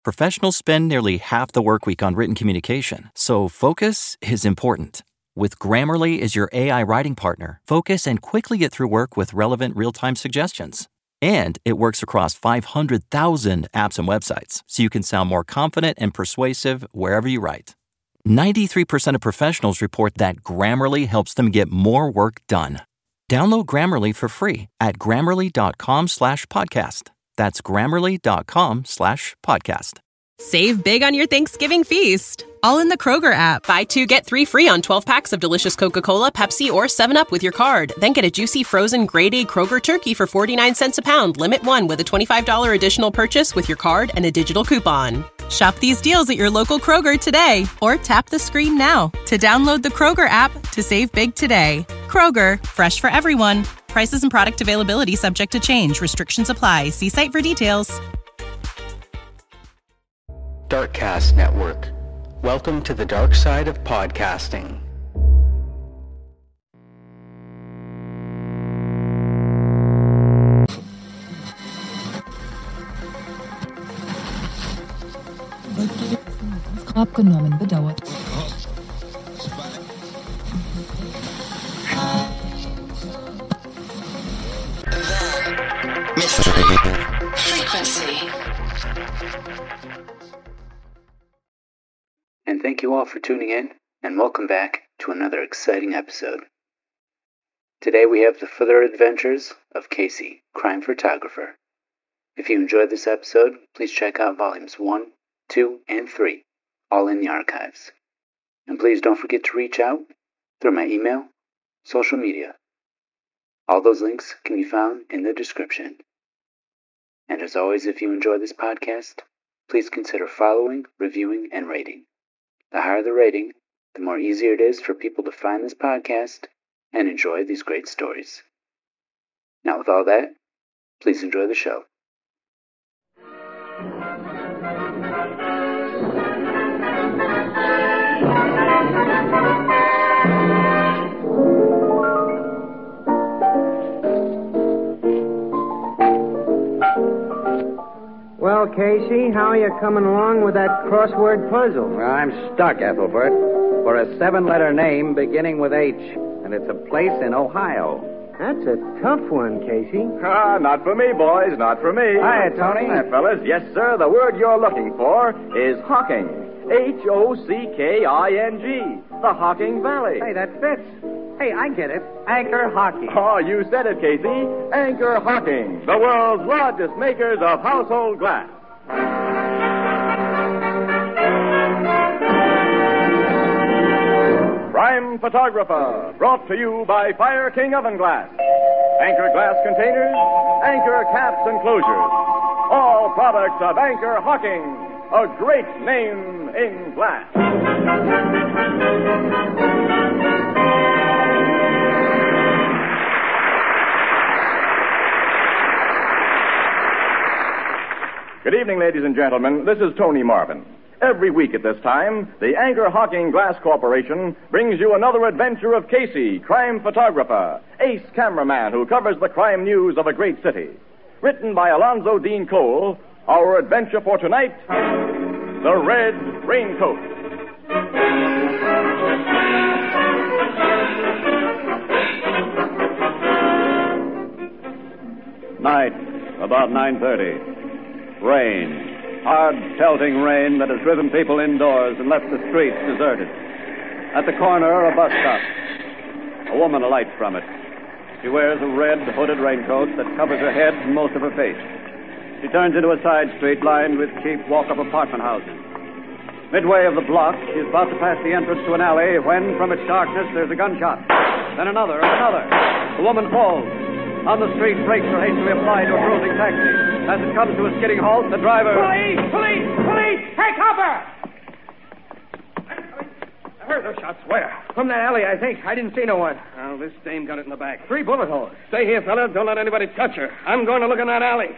Professionals spend nearly half the work week on written communication, so focus is important. With Grammarly as your AI writing partner, focus and quickly get through work with relevant real-time suggestions. And it works across 500,000 apps and websites, so you can sound more confident and persuasive wherever you write. 93% of professionals report that Grammarly helps them get more work done. Download Grammarly for free at Grammarly.com/podcast. That's Grammarly.com/podcast. Save big on your Thanksgiving feast, all in the Kroger app. Buy 2, get 3 free on 12 packs of delicious Coca-Cola, Pepsi, or 7-Up with your card. Then get a juicy frozen grade-A Kroger turkey for 49 cents a pound. Limit 1 with a $25 additional purchase with your card and a digital coupon. Shop these deals at your local Kroger today, or tap the screen now to download the Kroger app to save big today. Kroger, fresh for everyone. Prices and product availability subject to change. Restrictions apply. See site for details. Darkcast Network. Welcome to the dark side of podcasting. Abgenommen, bedauert. Frequency. And thank you all for tuning in, and welcome back to another exciting episode. Today we have the further adventures of Casey, crime photographer. If you enjoyed this episode, please check out volumes 1, 2, and 3, all in the archives. And please don't forget to reach out through my email, social media. All those links can be found in the description. And as always, if you enjoy this podcast, please consider following, reviewing, and rating. The higher the rating, the more easier it is for people to find this podcast and enjoy these great stories. Now, with all that, please enjoy the show. Well, Casey, how are you coming along with that crossword puzzle? Well, I'm stuck, Ethelbert, for a 7-letter name beginning with H, and it's a place in Ohio. That's a tough one, Casey. Not for me, boys, not for me. Hiya, Tony. Hi, fellas. Yes, sir, the word you're looking for is Hocking. Hocking. The Hocking Valley. Hey, that fits. Hey, I get it. Anchor Hockey. Oh, you said it, Casey. Anchor Hocking, the world's largest makers of household glass. Crime Photographer, brought to you by Fire King Oven Glass. Anchor glass containers, Anchor caps and closures. All products of Anchor Hocking, a great name in glass. Good evening, ladies and gentlemen. This is Tony Marvin. Every week at this time, the Anchor Hocking Glass Corporation brings you another adventure of Casey, crime photographer, ace cameraman who covers the crime news of a great city. Written by Alonzo Dean Cole, our adventure for tonight, The Red Raincoat. Night, about 9:30. Rain. Hard, pelting rain that has driven people indoors and left the streets deserted. At the corner, a bus stops. A woman alights from it. She wears a red, hooded raincoat that covers her head and most of her face. She turns into a side street lined with cheap walk-up apartment houses. Midway of the block, she is about to pass the entrance to an alley when, from its darkness, there's a gunshot. Then another, and another. The woman falls. On the street, brakes are hastily applied to a cruising taxi. As it comes to a skidding halt, the driver... Police! Police! Police! Take cover! I heard those shots. Where? From that alley, I think. I didn't see no one. Well, this dame got it in the back. 3 bullet holes. Stay here, fella. Don't let anybody touch her. I'm going to look in that alley.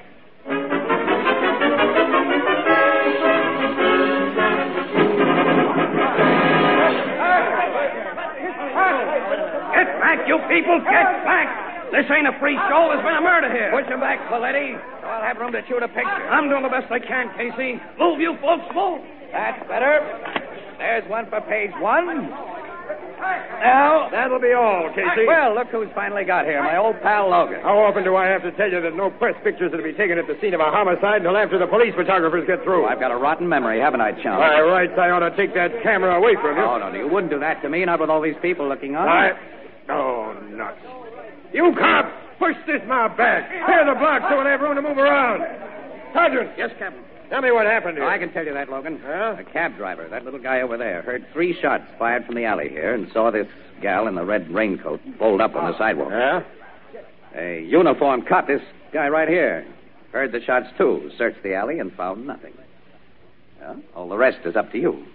Get back, you people! Get back! This ain't a free show. There's been a murder here. Push him back, Coletti, so I'll have room to shoot a picture. I'm doing the best I can, Casey. Move, you folks, move. That's better. There's one for page 1. Now, that'll be all, Casey. Well, look who's finally got here, my old pal Logan. How often do I have to tell you that no press pictures are to be taken at the scene of a homicide until after the police photographers get through? Oh, I've got a rotten memory, haven't I, chum? By rights, I ought to take that camera away from you. Oh, no, you wouldn't do that to me, not with all these people looking on. Oh, nuts. You cops, push this mob back. Clear the block so we'll have room to move around. Sergeant. Yes, Captain. Tell me what happened here. Oh, I can tell you that, Logan. Huh? The cab driver, that little guy over there, heard 3 shots fired from the alley here and saw this gal in the red raincoat rolled up on the sidewalk. Yeah? A uniformed cop, this guy right here, heard the shots, too, searched the alley and found nothing. Well, all the rest is up to you.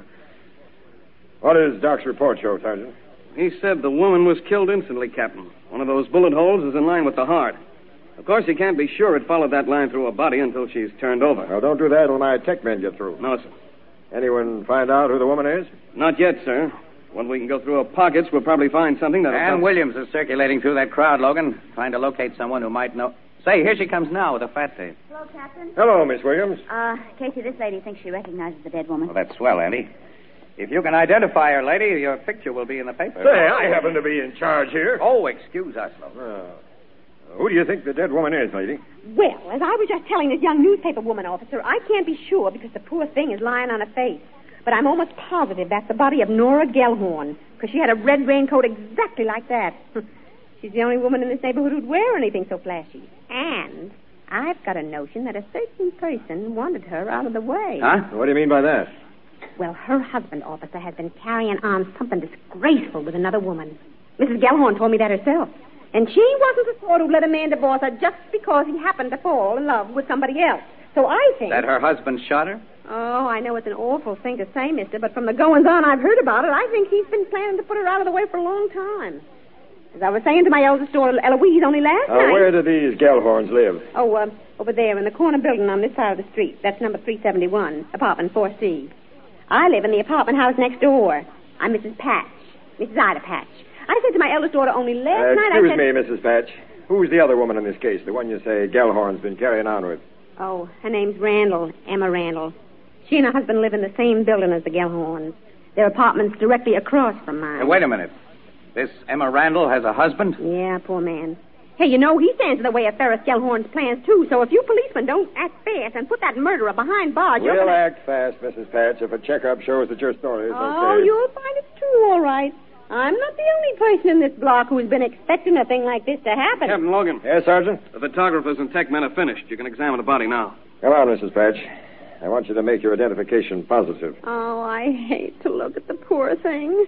What does Doc's report show, Sergeant? He said the woman was killed instantly, Captain. One of those bullet holes is in line with the heart. Of course, he can't be sure it followed that line through her body until she's turned over. Well, don't do that till my tech men get through. No, sir. Anyone find out who the woman is? Not yet, sir. When we can go through her pockets, we'll probably find something that'll... And Williams is circulating through that crowd, Logan, trying to locate someone who might know... Say, here she comes now with a fat tape. Hello, Captain. Hello, Miss Williams. Casey, this lady thinks she recognizes the dead woman. Well, that's swell, Andy. If you can identify her, lady, your picture will be in the paper. Say, I happen to be in charge here. Oh, excuse us, Logan. Who do you think the dead woman is, lady? Well, as I was just telling this young newspaper woman officer, I can't be sure because the poor thing is lying on her face. But I'm almost positive that's the body of Nora Gellhorn, because she had a red raincoat exactly like that. She's the only woman in this neighborhood who'd wear anything so flashy. And I've got a notion that a certain person wanted her out of the way. Huh? What do you mean by that? Well, her husband, officer, has been carrying on something disgraceful with another woman. Mrs. Gellhorn told me that herself. And she wasn't the sort who'd let a man divorce her just because he happened to fall in love with somebody else. So I think... That her husband shot her? Oh, I know it's an awful thing to say, mister, but from the goings-on I've heard about it, I think he's been planning to put her out of the way for a long time. As I was saying to my eldest daughter, Eloise, only last night... Where do these Gellhorns live? Oh, over there in the corner building on this side of the street. That's number 371, apartment 4C. I live in the apartment house next door. I'm Mrs. Patch, Mrs. Ida Patch. I said to my eldest daughter only last night... Excuse me, Mrs. Patch. Who's the other woman in this case? The one you say Gellhorn's been carrying on with? Oh, her name's Randall, Emma Randall. She and her husband live in the same building as the Gellhorns. Their apartment's directly across from mine. Hey, wait a minute. This Emma Randall has a husband? Yeah, poor man. Hey, you know, he stands in the way of Ferris Gellhorn's plans, too, so if you policemen don't act fast and put that murderer behind bars... We'll act fast, Mrs. Patch, if a checkup shows that your story is okay. You'll find it's true, all right. I'm not the only person in this block who's been expecting a thing like this to happen. Captain Logan. Yes, Sergeant? The photographers and tech men are finished. You can examine the body now. Come on, Mrs. Patch. I want you to make your identification positive. Oh, I hate to look at the poor thing.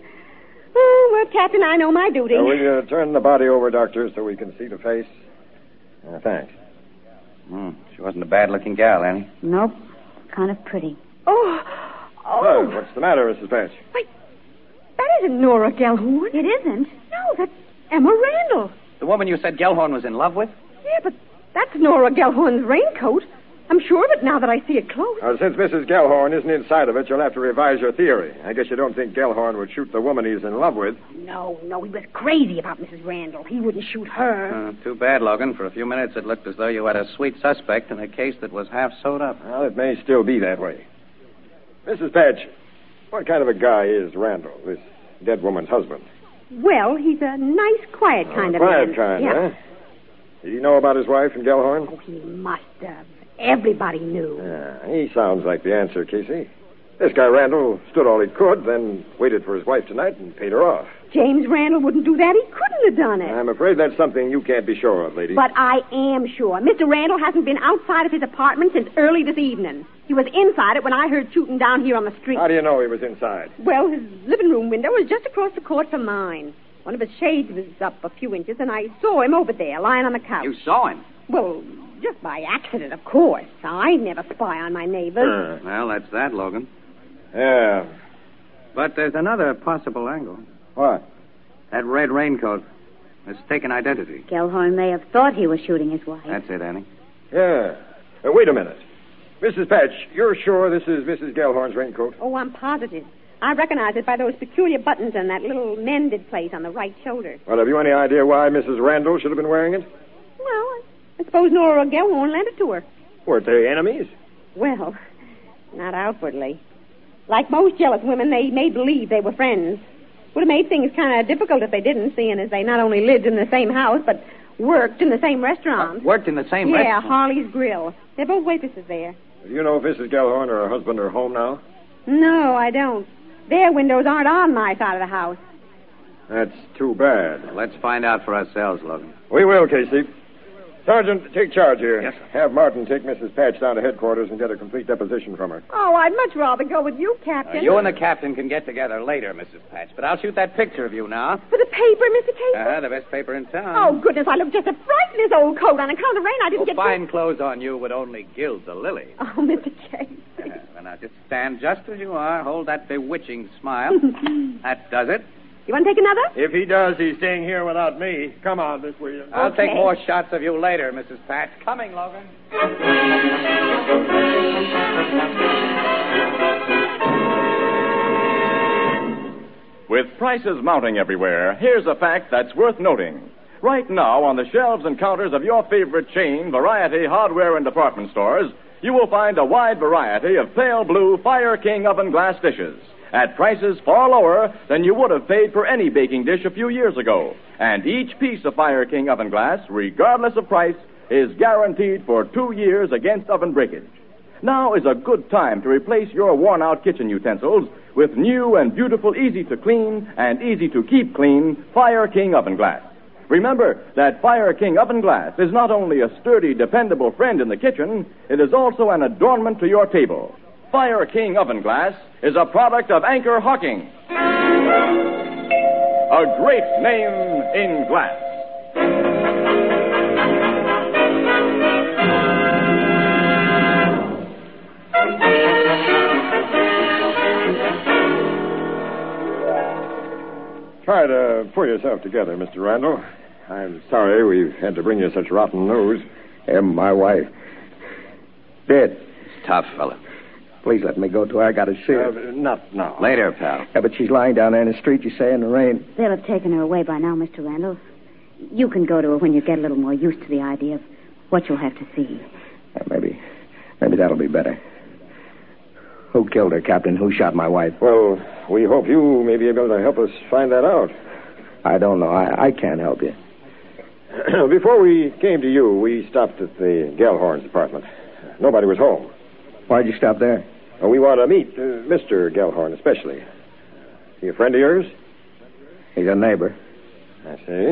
Oh, well, Captain, I know my duty. Will you turn the body over, Doctor, so we can see the face? Thanks. She wasn't a bad-looking gal, Annie. Nope. Kind of pretty. Oh. What's the matter, Mrs. Patch? Wait. That isn't Nora Gellhorn. It isn't. No, that's Emma Randall. The woman you said Gellhorn was in love with? Yeah, but that's Nora Gellhorn's raincoat. I'm sure of it now that I see it close. Since Mrs. Gellhorn isn't inside of it, you'll have to revise your theory. I guess you don't think Gellhorn would shoot the woman he's in love with. No, he was crazy about Mrs. Randall. He wouldn't shoot her. Too bad, Logan. For a few minutes it looked as though you had a sweet suspect in a case that was half sewed up. Well, it may still be that way. Mrs. Patch, what kind of a guy is Randall, this dead woman's husband? Well, he's a nice, quiet kind of quiet man. Kind, yeah. Huh? Did he know about his wife and Gellhorn? Oh, he must have. Everybody knew. He sounds like the answer, Casey. This guy Randall stood all he could, then waited for his wife tonight and paid her off. James Randall wouldn't do that. He couldn't have done it. I'm afraid that's something you can't be sure of, lady. But I am sure. Mr. Randall hasn't been outside of his apartment since early this evening. He was inside it when I heard shooting down here on the street. How do you know he was inside? Well, his living room window was just across the court from mine. One of his shades was up a few inches, and I saw him over there, lying on the couch. You saw him? Well, just by accident, of course. I never spy on my neighbors. Well, that's that, Logan. Yeah. But there's another possible angle. What? That red raincoat. Mistaken identity. Gellhorn may have thought he was shooting his wife. That's it, Annie. Yeah. Wait a minute. Mrs. Patch, you're sure this is Mrs. Gellhorn's raincoat? Oh, I'm positive. I recognize it by those peculiar buttons and that little mended place on the right shoulder. Well, have you any idea why Mrs. Randall should have been wearing it? Well, I suppose Nora Gellhorn lent it to her. Weren't they enemies? Well, not outwardly. Like most jealous women, they made believe they were friends. Would have made things kind of difficult if they didn't, seeing as they not only lived in the same house, but worked in the same restaurant. Worked in the same restaurant? restaurant? Yeah, Harley's Grill. They're both waitresses there. Do you know if Mrs. Gellhorn or her husband are home now? No, I don't. Their windows aren't on my side of the house. That's too bad. Well, let's find out for ourselves, Logan. We will, Casey. Sergeant, take charge here. Yes, sir. Have Martin take Mrs. Patch down to headquarters and get a complete deposition from her. Oh, I'd much rather go with you, Captain. You and the captain can get together later, Mrs. Patch, but I'll shoot that picture of you now. For the paper, Mr. Casey? The best paper in town. Oh, goodness, I look just a fright in this old coat. On account of the rain, I didn't get... Fine clothes on you would only gild the lily. Oh, Mr. Casey. Well, now, just stand just as you are. Hold that bewitching smile. That does it. You want to take another? If he does, he's staying here without me. Come on, Miss Williams. I'll take more shots of you later, Mrs. Patch. Coming, Logan. With prices mounting everywhere, here's a fact that's worth noting. Right now, on the shelves and counters of your favorite chain, Variety Hardware and Department Stores, you will find a wide variety of pale blue Fire King oven glass dishes at prices far lower than you would have paid for any baking dish a few years ago. And each piece of Fire King oven glass, regardless of price, is guaranteed for 2 years against oven breakage. Now is a good time to replace your worn-out kitchen utensils with new and beautiful, easy-to-clean and easy-to-keep clean Fire King oven glass. Remember that Fire King oven glass is not only a sturdy, dependable friend in the kitchen, it is also an adornment to your table. Fire King oven glass is a product of Anchor Hawking. A great name in glass. Try to pull yourself together, Mr. Randall. I'm sorry we've had to bring you such rotten news. And my wife. Dead. It's tough, fella. Please let me go to her. I got to see her. Not now. Later, pal. Yeah, but she's lying down there in the street, you say, in the rain. They'll have taken her away by now, Mr. Randall. You can go to her when you get a little more used to the idea of what you'll have to see. Maybe that'll be better. Who killed her, Captain? Who shot my wife? Well, we hope you may be able to help us find that out. I don't know. I can't help you. Before we came to you, we stopped at the Gellhorn's apartment. Nobody was home. Why'd you stop there? We want to meet Mr. Gellhorn, especially. He a friend of yours? He's a neighbor. I see.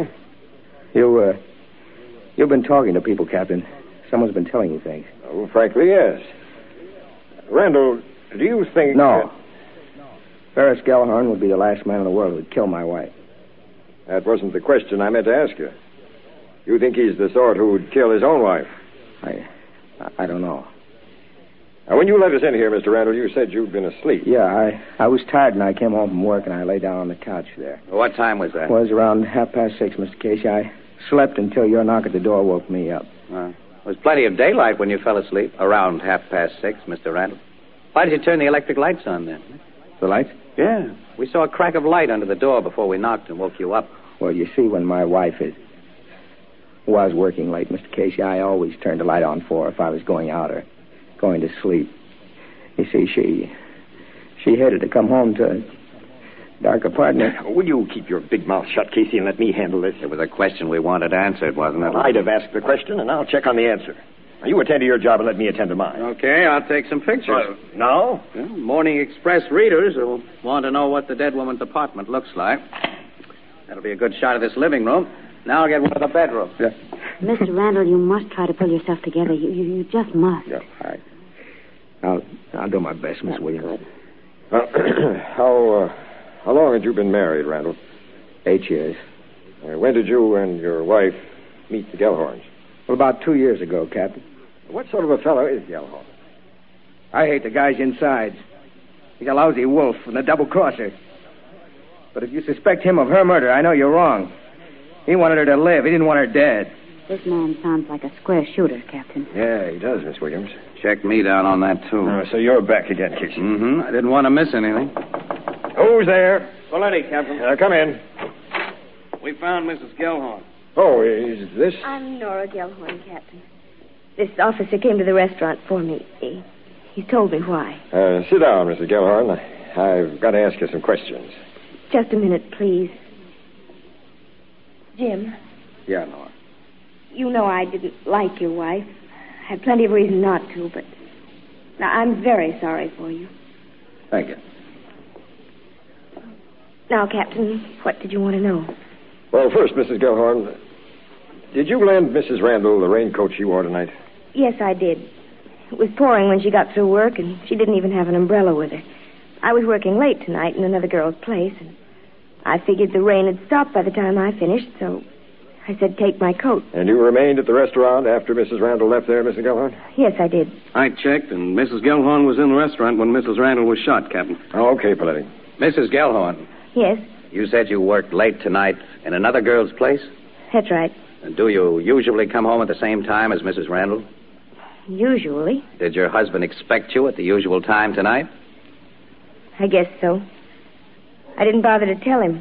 You've been talking to people, Captain. Someone's been telling you things. Oh, frankly, yes. Randall, do you think... No. Ferris Gellhorn would be the last man in the world who would kill my wife. That wasn't the question I meant to ask you. You think he's the sort who would kill his own wife? I don't know. Now, when you let us in here, Mr. Randall, you said you'd been asleep. Yeah, I was tired and I came home from work and I lay down on the couch there. What time was that? It was around 6:30, Mr. Casey. I slept until your knock at the door woke me up. There was plenty of daylight when you fell asleep. Around 6:30, Mr. Randall. Why did you turn the electric lights on then? The lights? Yeah. We saw a crack of light under the door before we knocked and woke you up. Well, you see, when my wife was working late, Mr. Casey, I always turned the light on for her if I was going out or going to sleep. You see, she hated to come home to a dark apartment. Will you keep your big mouth shut, Casey, and let me handle this? It was a question we wanted answered, wasn't it? Well, I'd have asked the question, and I'll check on the answer. Now, you attend to your job and let me attend to mine. Okay, I'll take some pictures. Now? Well, Morning Express readers will want to know what the dead woman's apartment looks like. That'll be a good shot of this living room. Now I'll get one of the bedrooms. Yeah. Mr. Randall, you must try to pull yourself together. You just must. Yeah, all right. I'll do my best, Miss Williams. How long had you been married, Randall? 8 years. When did you and your wife meet the Gellhorns? Well, about 2 years ago, Captain. What sort of a fellow is Gellhorn? I hate the guy's insides. He's a lousy wolf and a double-crosser. But if you suspect him of her murder, I know you're wrong. He wanted her to live. He didn't want her dead. This man sounds like a square shooter, Captain. Yeah, he does, Miss Williams. Check me down on that, too. So you're back again, Casey. Mm-hmm. I didn't want to miss anything. Who's there? Poletti, Captain. Come in. We found Mrs. Gellhorn. Oh, is this? I'm Nora Gellhorn, Captain. This officer came to the restaurant for me. He told me why. Sit down, Mrs. Gellhorn. I've got to ask you some questions. Just a minute, please. Jim. Yeah, Nora. You know I didn't like your wife. I had plenty of reason not to, but now I'm very sorry for you. Thank you. Now, Captain, what did you want to know? Well, first, Mrs. Gellhorn, did you lend Mrs. Randall the raincoat she wore tonight? Yes, I did. It was pouring when she got through work, and she didn't even have an umbrella with her. I was working late tonight in another girl's place, and I figured the rain had stopped by the time I finished, so I said take my coat. And you remained at the restaurant after Mrs. Randall left there, Mrs. Gellhorn? Yes, I did. I checked, and Mrs. Gellhorn was in the restaurant when Mrs. Randall was shot, Captain. Oh, okay, Poletti. Mrs. Gellhorn. Yes? You said you worked late tonight in another girl's place? That's right. And do you usually come home at the same time as Mrs. Randall? Usually. Did your husband expect you at the usual time tonight? I guess so. I didn't bother to tell him.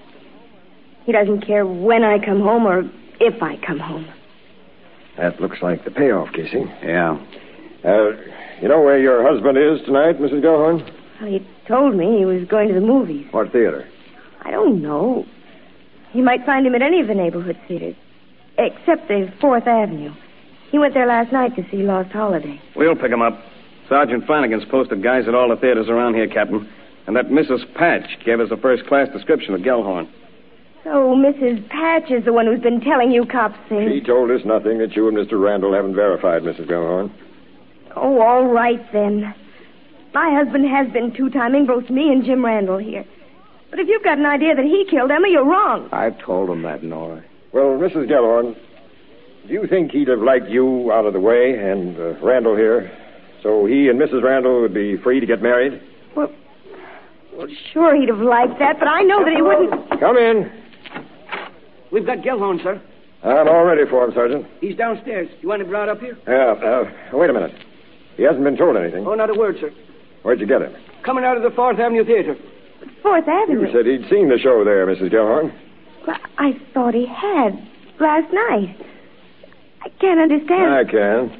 He doesn't care when I come home or if I come home. That looks like the payoff, Casey. Yeah. You know where your husband is tonight, Mrs. Gellhorn? Well, he told me he was going to the movies. What theater? I don't know. You might find him at any of the neighborhood theaters, except the 4th Avenue. He went there last night to see Lost Holiday. We'll pick him up. Sergeant Flanagan's posted guys at all the theaters around here, Captain. And that Mrs. Patch gave us a first-class description of Gellhorn. So Mrs. Patch is the one who's been telling you cops things. She told us nothing that you and Mr. Randall haven't verified, Mrs. Gellhorn. Oh, all right, then. My husband has been two-timing both me and Jim Randall here. But if you've got an idea that he killed Emma, you're wrong. I've told him that, Nora. Well, Mrs. Gellhorn, do you think he'd have liked you out of the way and Randall here, so he and Mrs. Randall would be free to get married? Well, sure he'd have liked that, but I know that he wouldn't. Come in. We've got Gellhorn, sir. I'm all ready for him, Sergeant. He's downstairs. You want him brought up here? Yeah, wait a minute. He hasn't been told anything. Oh, not a word, sir. Where'd you get him? Coming out of the 4th Avenue Theater. 4th Avenue? You said he'd seen the show there, Mrs. Gellhorn. Well, I thought he had last night. I can't understand. I can.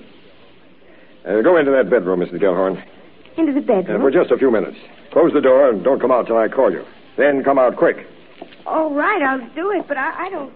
Go into that bedroom, Mrs. Gellhorn. Into the bedroom? For just a few minutes. Close the door and don't come out till I call you. Then come out quick. All right, I'll do it, but I don't...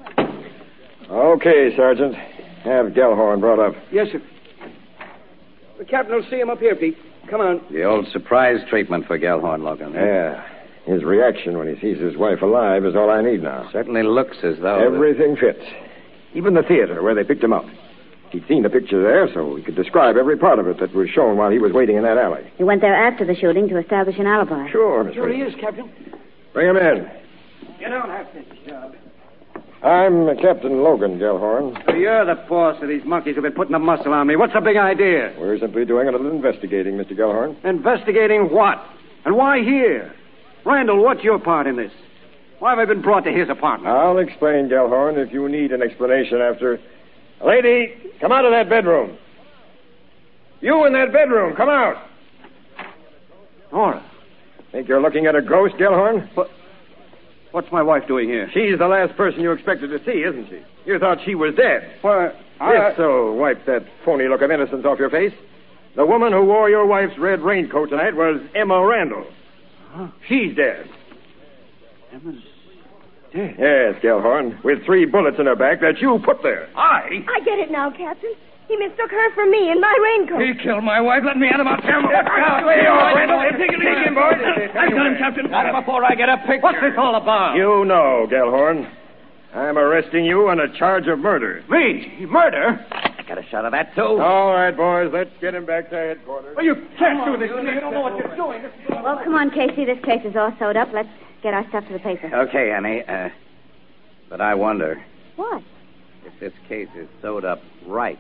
Okay, Sergeant. Have Gellhorn brought up. Yes, sir. The captain will see him up here, Pete. Come on. The old surprise treatment for Gellhorn, Logan. Yeah. His reaction when he sees his wife alive is all I need now. Certainly looks as though... Everything fits. Even the theater where they picked him up. He'd seen the picture there, so he could describe every part of it that was shown while he was waiting in that alley. He went there after the shooting to establish an alibi. Sure, Miss Sure Reed. he is, Captain. Bring him in. You don't have to, job. I'm Captain Logan Gellhorn. So you're the boss of these monkeys who've been putting the muscle on me. What's the big idea? We're simply doing a little investigating, Mr. Gellhorn. Investigating what? And why here? Randall, what's your part in this? Why have I been brought to his apartment? I'll explain, Gellhorn, if you need an explanation after... Lady, come out of that bedroom. You in that bedroom, come out. Nora. Think you're looking at a ghost, Gellhorn? What's my wife doing here? She's the last person you expected to see, isn't she? You thought she was dead. Why, If so, wipe that phony look of innocence off your face. The woman who wore your wife's red raincoat tonight was Emma Randall. Huh? She's dead. Emma's dead? Yes, Gellhorn, with 3 bullets in her back that you put there. I get it now, Captain. He mistook her for me in my raincoat. He killed my wife. Let me at him. I'll tell him. Take him, boys. I've got him, Captain. Not before I get a picture. What's this all about? You know, Gellhorn. I'm arresting you on a charge of murder. Me? Murder? I got a shot of that, too. All right, boys. Let's get him back to headquarters. Oh, you can't do this. You don't know what you're doing. Well, come on, Casey. This case is all sewed up. Let's get our stuff to the paper. Okay, Annie. But I wonder What? if this case is sewed up right.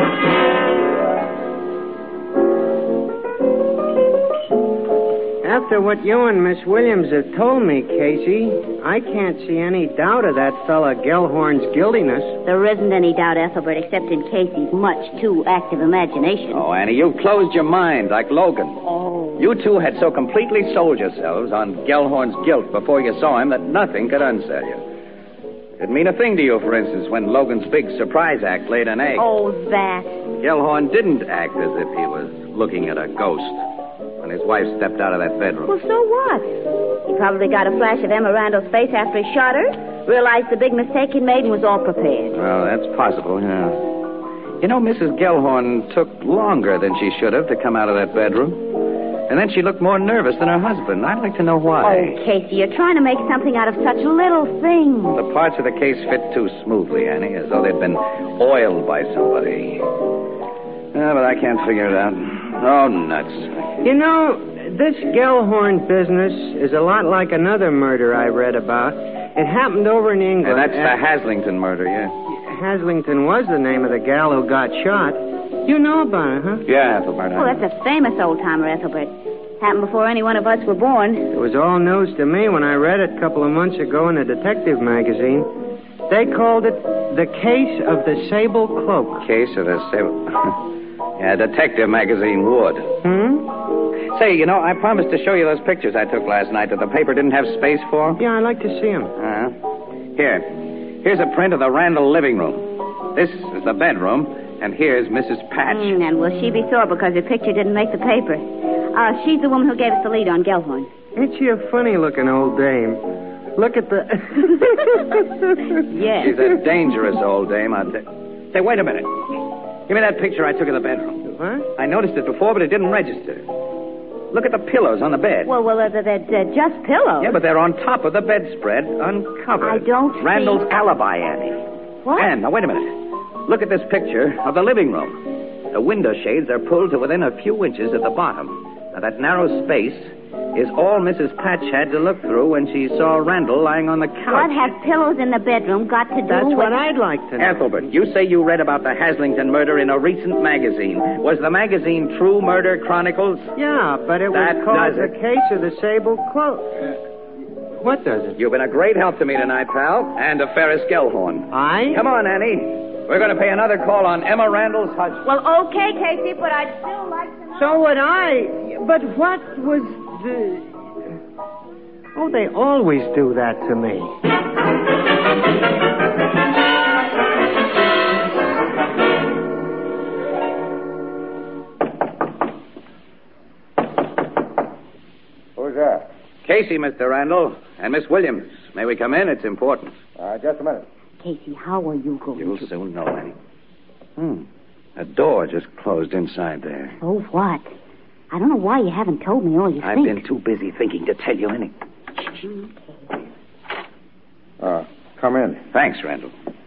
After after what you and Miss Williams have told me, Casey, I can't see any doubt of that fella Gellhorn's guiltiness. There isn't any doubt, Ethelbert, except in Casey's much too active imagination. Oh, Annie, you closed your mind like Logan. Oh. You two had so completely sold yourselves on Gellhorn's guilt before you saw him that nothing could unsell you. It'd mean a thing to you, for instance, when Logan's big surprise act laid an egg. Oh, that. Gellhorn didn't act as if he was looking at a ghost when his wife stepped out of that bedroom. Well, so what? He probably got a flash of Emma Randall's face after he shot her, realized the big mistake he'd made, and was all prepared. Well, that's possible, yeah. You know, Mrs. Gellhorn took longer than she should have to come out of that bedroom. And then she looked more nervous than her husband. I'd like to know why. Oh, Casey, you're trying to make something out of such a little thing. The parts of the case fit too smoothly, Annie, as though they'd been oiled by somebody. But I can't figure it out. Oh, nuts. You know, this Gellhorn business is a lot like another murder I read about. It happened over in England. That's the Haslington murder, yeah. Haslington was the name of the gal who got shot. You know about it, huh? Yeah, Ethelbert. Oh, that's a famous old-timer, Ethelbert. Happened before any one of us were born. It was all news to me when I read it a couple of months ago in a detective magazine. They called it The Case of the Sable Cloak. Case of the Sable... Yeah, detective magazine would. Say, you know, I promised to show you those pictures I took last night that the paper didn't have space for. Yeah, I'd like to see them. Here's a print of the Randall living room. This is the bedroom, and here's Mrs. Patch. And will she be sore because her picture didn't make the paper? She's the woman who gave us the lead on Gellhorn. Ain't she a funny-looking old dame? Look at the... Yes. She's a dangerous old dame, I'll say. Say, wait a minute. Give me that picture I took of the bedroom. What? I noticed it before, but it didn't register. Look at the pillows on the bed. Well, they're just pillows. Yeah, but they're on top of the bedspread, uncovered. I don't Randall's alibi, Annie. What? Anne, now, wait a minute. Look at this picture of the living room. The window shades are pulled to within a few inches of the bottom. Now, that narrow space is all Mrs. Patch had to look through when she saw Randall lying on the couch. What have pillows in the bedroom got to do That's with... what I'd like to know. Ethelbert, you say you read about the Haslington murder in a recent magazine. Was the magazine True Murder Chronicles? Yeah, but it was called The Case of the Sable Cloak. What does it? You've been a great help to me tonight, pal, and to Ferris Gellhorn. Come on, Annie. We're going to pay another call on Emma Randall's husband. Well, okay, Casey, but I'd still like to know... So would I. But what was the... Oh, they always do that to me. Who's that? Casey, Mr. Randall, and Miss Williams. May we come in? It's important. Just a minute. Casey, how are you going You'll soon know, Annie. A door just closed inside there. Oh, what? I don't know why you haven't told me all you I've think. been too busy thinking to tell you anything. Come in. Thanks, Randall.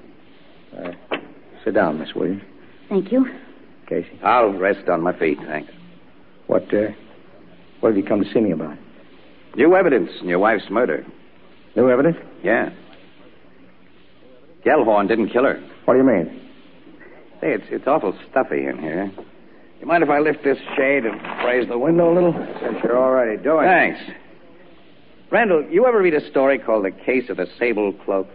Sit down, Miss Williams. Thank you. Casey. I'll rest on my feet, thanks. What have you come to see me about? New evidence in your wife's murder. New evidence? Yeah. Gellhorn didn't kill her. What do you mean? Say, it's awful stuffy in here. You mind if I lift this shade and raise the window a little? Since you're already doing it. Thanks. Randall, you ever read a story called The Case of the Sable Cloak?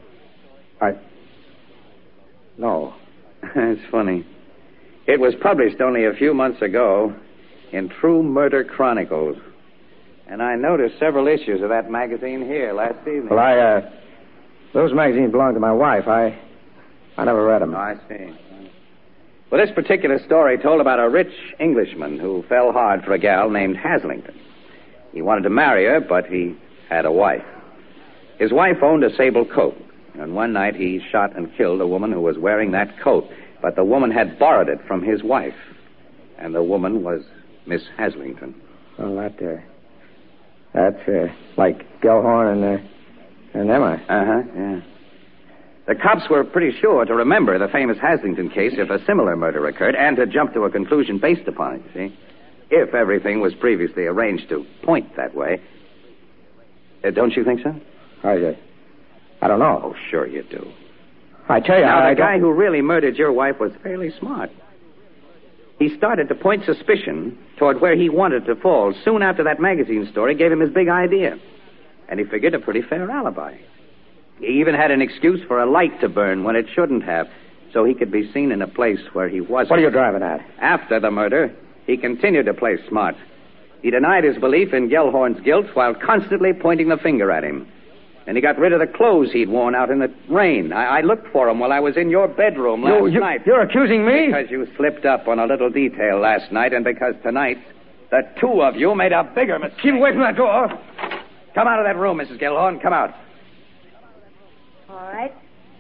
No. It's funny. It was published only a few months ago in True Murder Chronicles. And I noticed several issues of that magazine here last evening. Well, those magazines belong to my wife. I never read them. Oh, I see. Well, this particular story told about a rich Englishman who fell hard for a gal named Haslington. He wanted to marry her, but he had a wife. His wife owned a sable coat, and one night he shot and killed a woman who was wearing that coat, but the woman had borrowed it from his wife, and the woman was Miss Haslington. Well, that's like Gellhorn and Emma. Yeah. The cops were pretty sure to remember the famous Haslington case if a similar murder occurred and to jump to a conclusion based upon it, see? If everything was previously arranged to point that way. Don't you think so? I don't know. Oh, sure you do. I tell you, now, the guy who really murdered your wife was fairly smart. he started to point suspicion toward where he wanted to fall soon after that magazine story gave him his big idea. And he figured a pretty fair alibi. He even had an excuse for a light to burn when it shouldn't have, so he could be seen in a place where he wasn't. What are you driving at? After the murder, he continued to play smart. He denied his belief in Gellhorn's guilt while constantly pointing the finger at him. And he got rid of the clothes he'd worn out in the rain. I looked for them while I was in your bedroom last night. You're accusing me? Because you slipped up on a little detail last night, and because tonight, the two of you made a bigger mistake. Keep away from that door. Come out of that room, Mrs. Gellhorn. Come out. All right.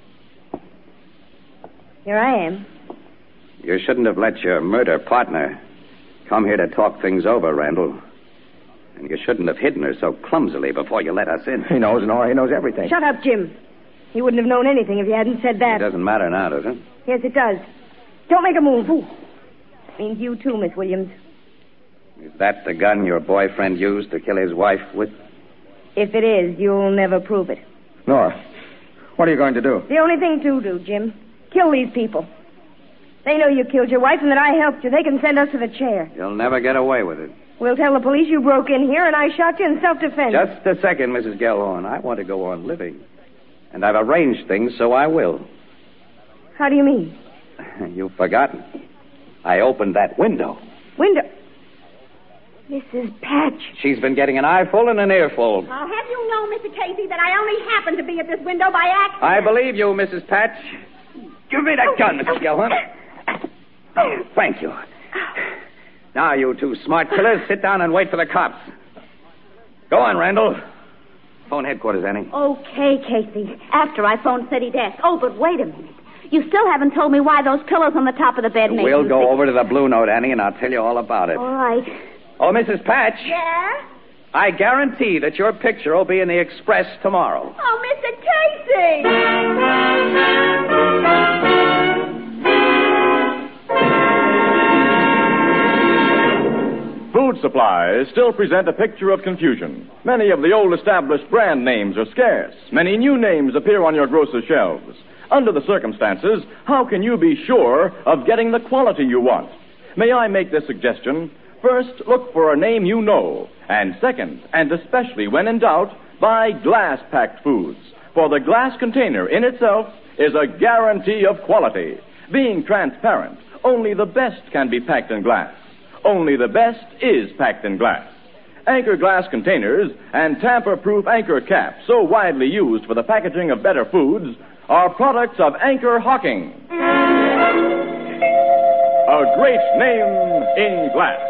Here I am. You shouldn't have let your murder partner come here to talk things over, Randall. And you shouldn't have hidden her so clumsily before you let us in. He knows, Nora. He knows everything. Shut up, Jim. He wouldn't have known anything if you hadn't said that. It doesn't matter now, does it? Yes, it does. Don't make a move. Ooh. Means you too, Miss Williams. Is that the gun your boyfriend used to kill his wife with? If it is, you'll never prove it. Nora, what are you going to do? The only thing to do, Jim. Kill these people. They know you killed your wife and that I helped you. They can send us to the chair. You'll never get away with it. We'll tell the police you broke in here and I shot you in self-defense. Just a second, Mrs. Gellhorn. I want to go on living. And I've arranged things so I will. How do you mean? You've forgotten. I opened that window. Window? Mrs. Patch. She's been getting an eyeful and an earful. I'll have you know, Mr. Casey, that I only happened to be at this window by accident. I believe you, Mrs. Patch. Give me that gun, Mrs. Gellhorn. Thank you. Now, you two smart killers, sit down and wait for the cops. Go on, Randall. Phone headquarters, Annie. Okay, Casey. After I phoned City Desk. Oh, but wait a minute. You still haven't told me why those pillows on the top of the bed made We'll you go think... over to the Blue Note, Annie, and I'll tell you all about it. All right. Oh, Mrs. Patch. Yeah? I guarantee that your picture will be in the Express tomorrow. Oh, Mr. Casey! Food supplies still present a picture of confusion. Many of the old established brand names are scarce. Many new names appear on your grocer's shelves. Under the circumstances, how can you be sure of getting the quality you want? May I make this suggestion? First, look for a name you know. And second, and especially when in doubt, buy glass-packed foods. For the glass container in itself is a guarantee of quality. Being transparent, only the best can be packed in glass. Only the best is packed in glass. Anchor glass containers and tamper-proof anchor caps, so widely used for the packaging of better foods, are products of Anchor Hocking. A great name in glass.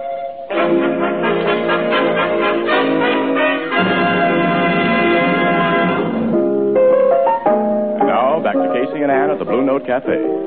And now, back to Casey and Ann at the Blue Note Cafe.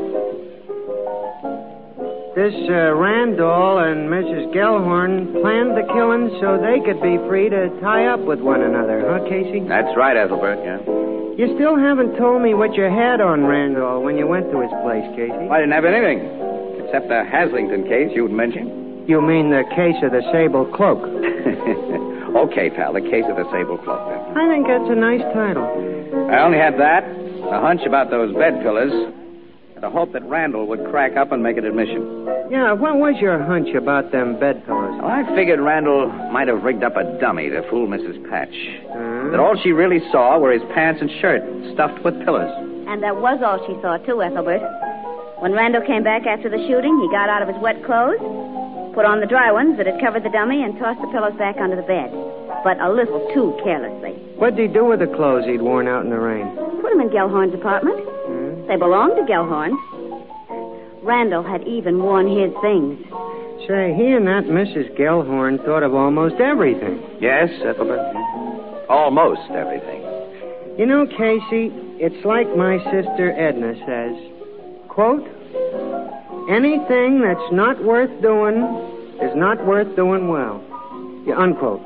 This Randall and Mrs. Gellhorn planned the killing so they could be free to tie up with one another, huh, Casey? That's right, Ethelbert, yeah. You still haven't told me what you had on Randall when you went to his place, Casey. I didn't have anything, except the Haslington case you'd mentioned. You mean the case of the sable cloak? Okay, pal, the case of the sable cloak, then. I think that's a nice title. I only had that, a hunch about those bed pillars, and a hope that Randall would crack up and make an admission. Yeah, what was your hunch about them bed pillows? Well, I figured Randall might have rigged up a dummy to fool Mrs. Patch. That all she really saw were his pants and shirt stuffed with pillows. And that was all she saw, too, Ethelbert. When Randall came back after the shooting, he got out of his wet clothes, put on the dry ones that had covered the dummy, and tossed the pillows back under the bed. But a little too carelessly. What'd he do with the clothes he'd worn out in the rain? Put them in Gellhorn's apartment. They belonged to Gellhorn. Randall had even worn his things. Say, he and that Mrs. Gellhorn thought of almost everything. Yes, Ethelbert. Almost everything. You know, Casey, it's like my sister Edna says. Quote, anything that's not worth doing is not worth doing well. Yeah, unquote.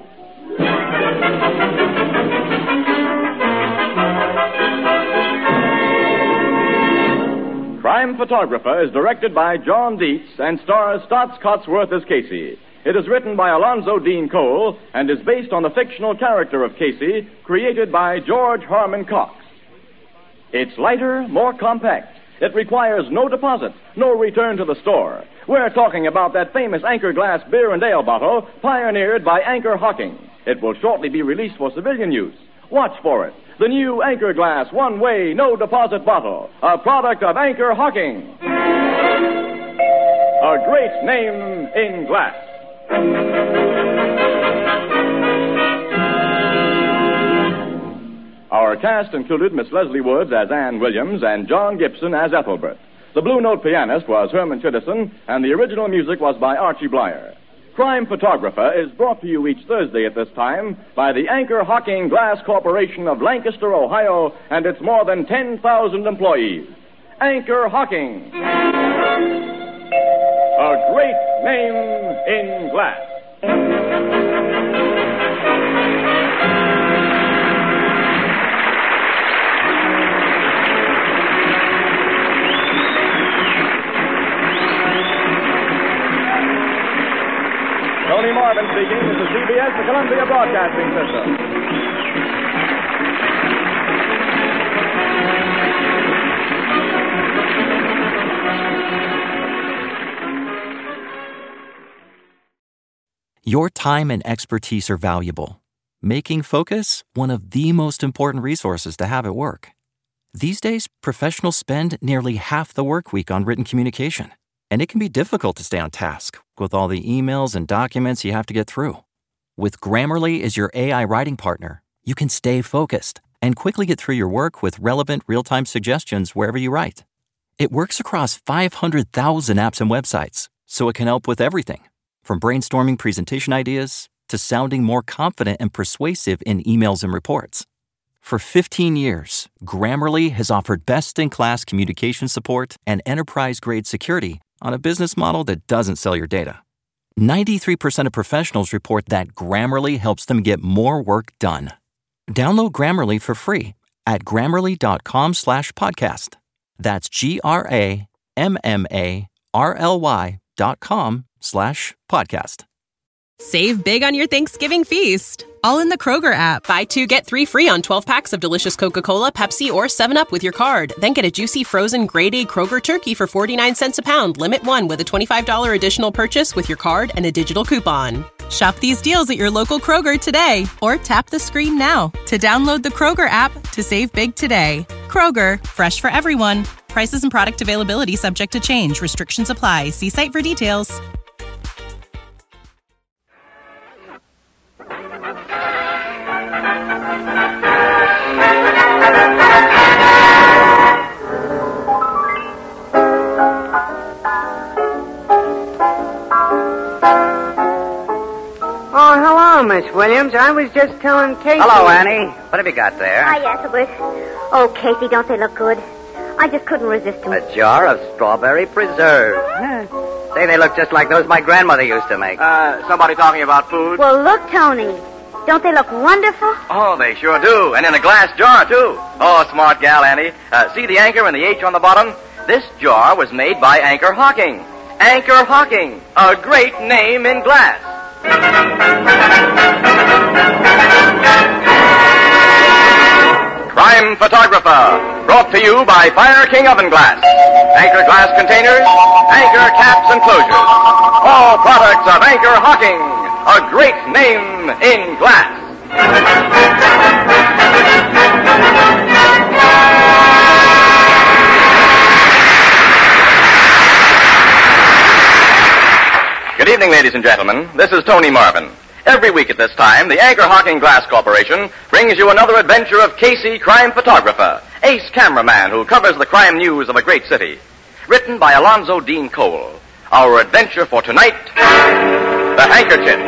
Crime Photographer is directed by John Dietz and stars Stotts Cotsworth as Casey. It is written by Alonzo Dean Cole and is based on the fictional character of Casey, created by George Harmon Cox. It's lighter, more compact, It requires no deposit, no return to the store. We're talking about that famous Anchor Glass beer and ale bottle pioneered by Anchor Hocking. It will shortly be released for civilian use. Watch for it. The new Anchor Glass one-way, no-deposit bottle, a product of Anchor Hocking. A great name in glass. Our cast included Miss Leslie Woods as Ann Williams and John Gibson as Ethelbert. The Blue Note pianist was Herman Chittison, and the original music was by Archie Blyer. Crime Photographer is brought to you each Thursday at this time by the Anchor Hocking Glass Corporation of Lancaster, Ohio, and its more than 10,000 employees. Anchor Hocking. A great name in glass. Tony Marvin speaking. This is CBS, the Columbia Broadcasting System. Your time and expertise are valuable, making Focus one of the most important resources to have at work. These days, professionals spend nearly half the work week on written communication, and it can be difficult to stay on task with all the emails and documents you have to get through. With Grammarly as your AI writing partner, you can stay focused and quickly get through your work with relevant real-time suggestions wherever you write. It works across 500,000 apps and websites, so it can help with everything, from brainstorming presentation ideas to sounding more confident and persuasive in emails and reports. For 15 years, Grammarly has offered best-in-class communication support and enterprise-grade security on a business model that doesn't sell your data. 93% of professionals report that Grammarly helps them get more work done. Download Grammarly for free at Grammarly.com/podcast. That's GRAMMARLY.com/podcast. Save big on your Thanksgiving feast, all in the Kroger app. Buy 2, get 3 free on 12 packs of delicious Coca-Cola, Pepsi, or 7-Up with your card. Then get a juicy frozen grade-A Kroger turkey for 49 cents a pound. Limit 1 with a $25 additional purchase with your card and a digital coupon. Shop these deals at your local Kroger today, or tap the screen now to download the Kroger app to save big today. Kroger, fresh for everyone. Prices and product availability subject to change. Restrictions apply. See site for details. Oh, hello, Miss Williams. I was just telling Casey. Hello, Annie. What have you got there? Hi, Ethelbert. Oh, Casey, don't they look good? I just couldn't resist them. A jar of strawberry preserves. Say, they look just like those my grandmother used to make. Somebody talking about food? Well, look, Tony. Don't they look wonderful? Oh, they sure do. And in a glass jar, too. Oh, smart gal, Annie. See the anchor and the H on the bottom? This jar was made by Anchor Hocking. Anchor Hocking, a great name in glass. Crime Photographer, brought to you by Fire King Oven Glass. Anchor glass containers, anchor caps and closures. All products of Anchor Hocking, a great name in glass. Good evening, ladies and gentlemen. This is Tony Marvin. Every week at this time, the Anchor Hocking Glass Corporation brings you another adventure of Casey, crime photographer, ace cameraman who covers the crime news of a great city. Written by Alonzo Dean Cole. Our adventure for tonight, The Handkerchief.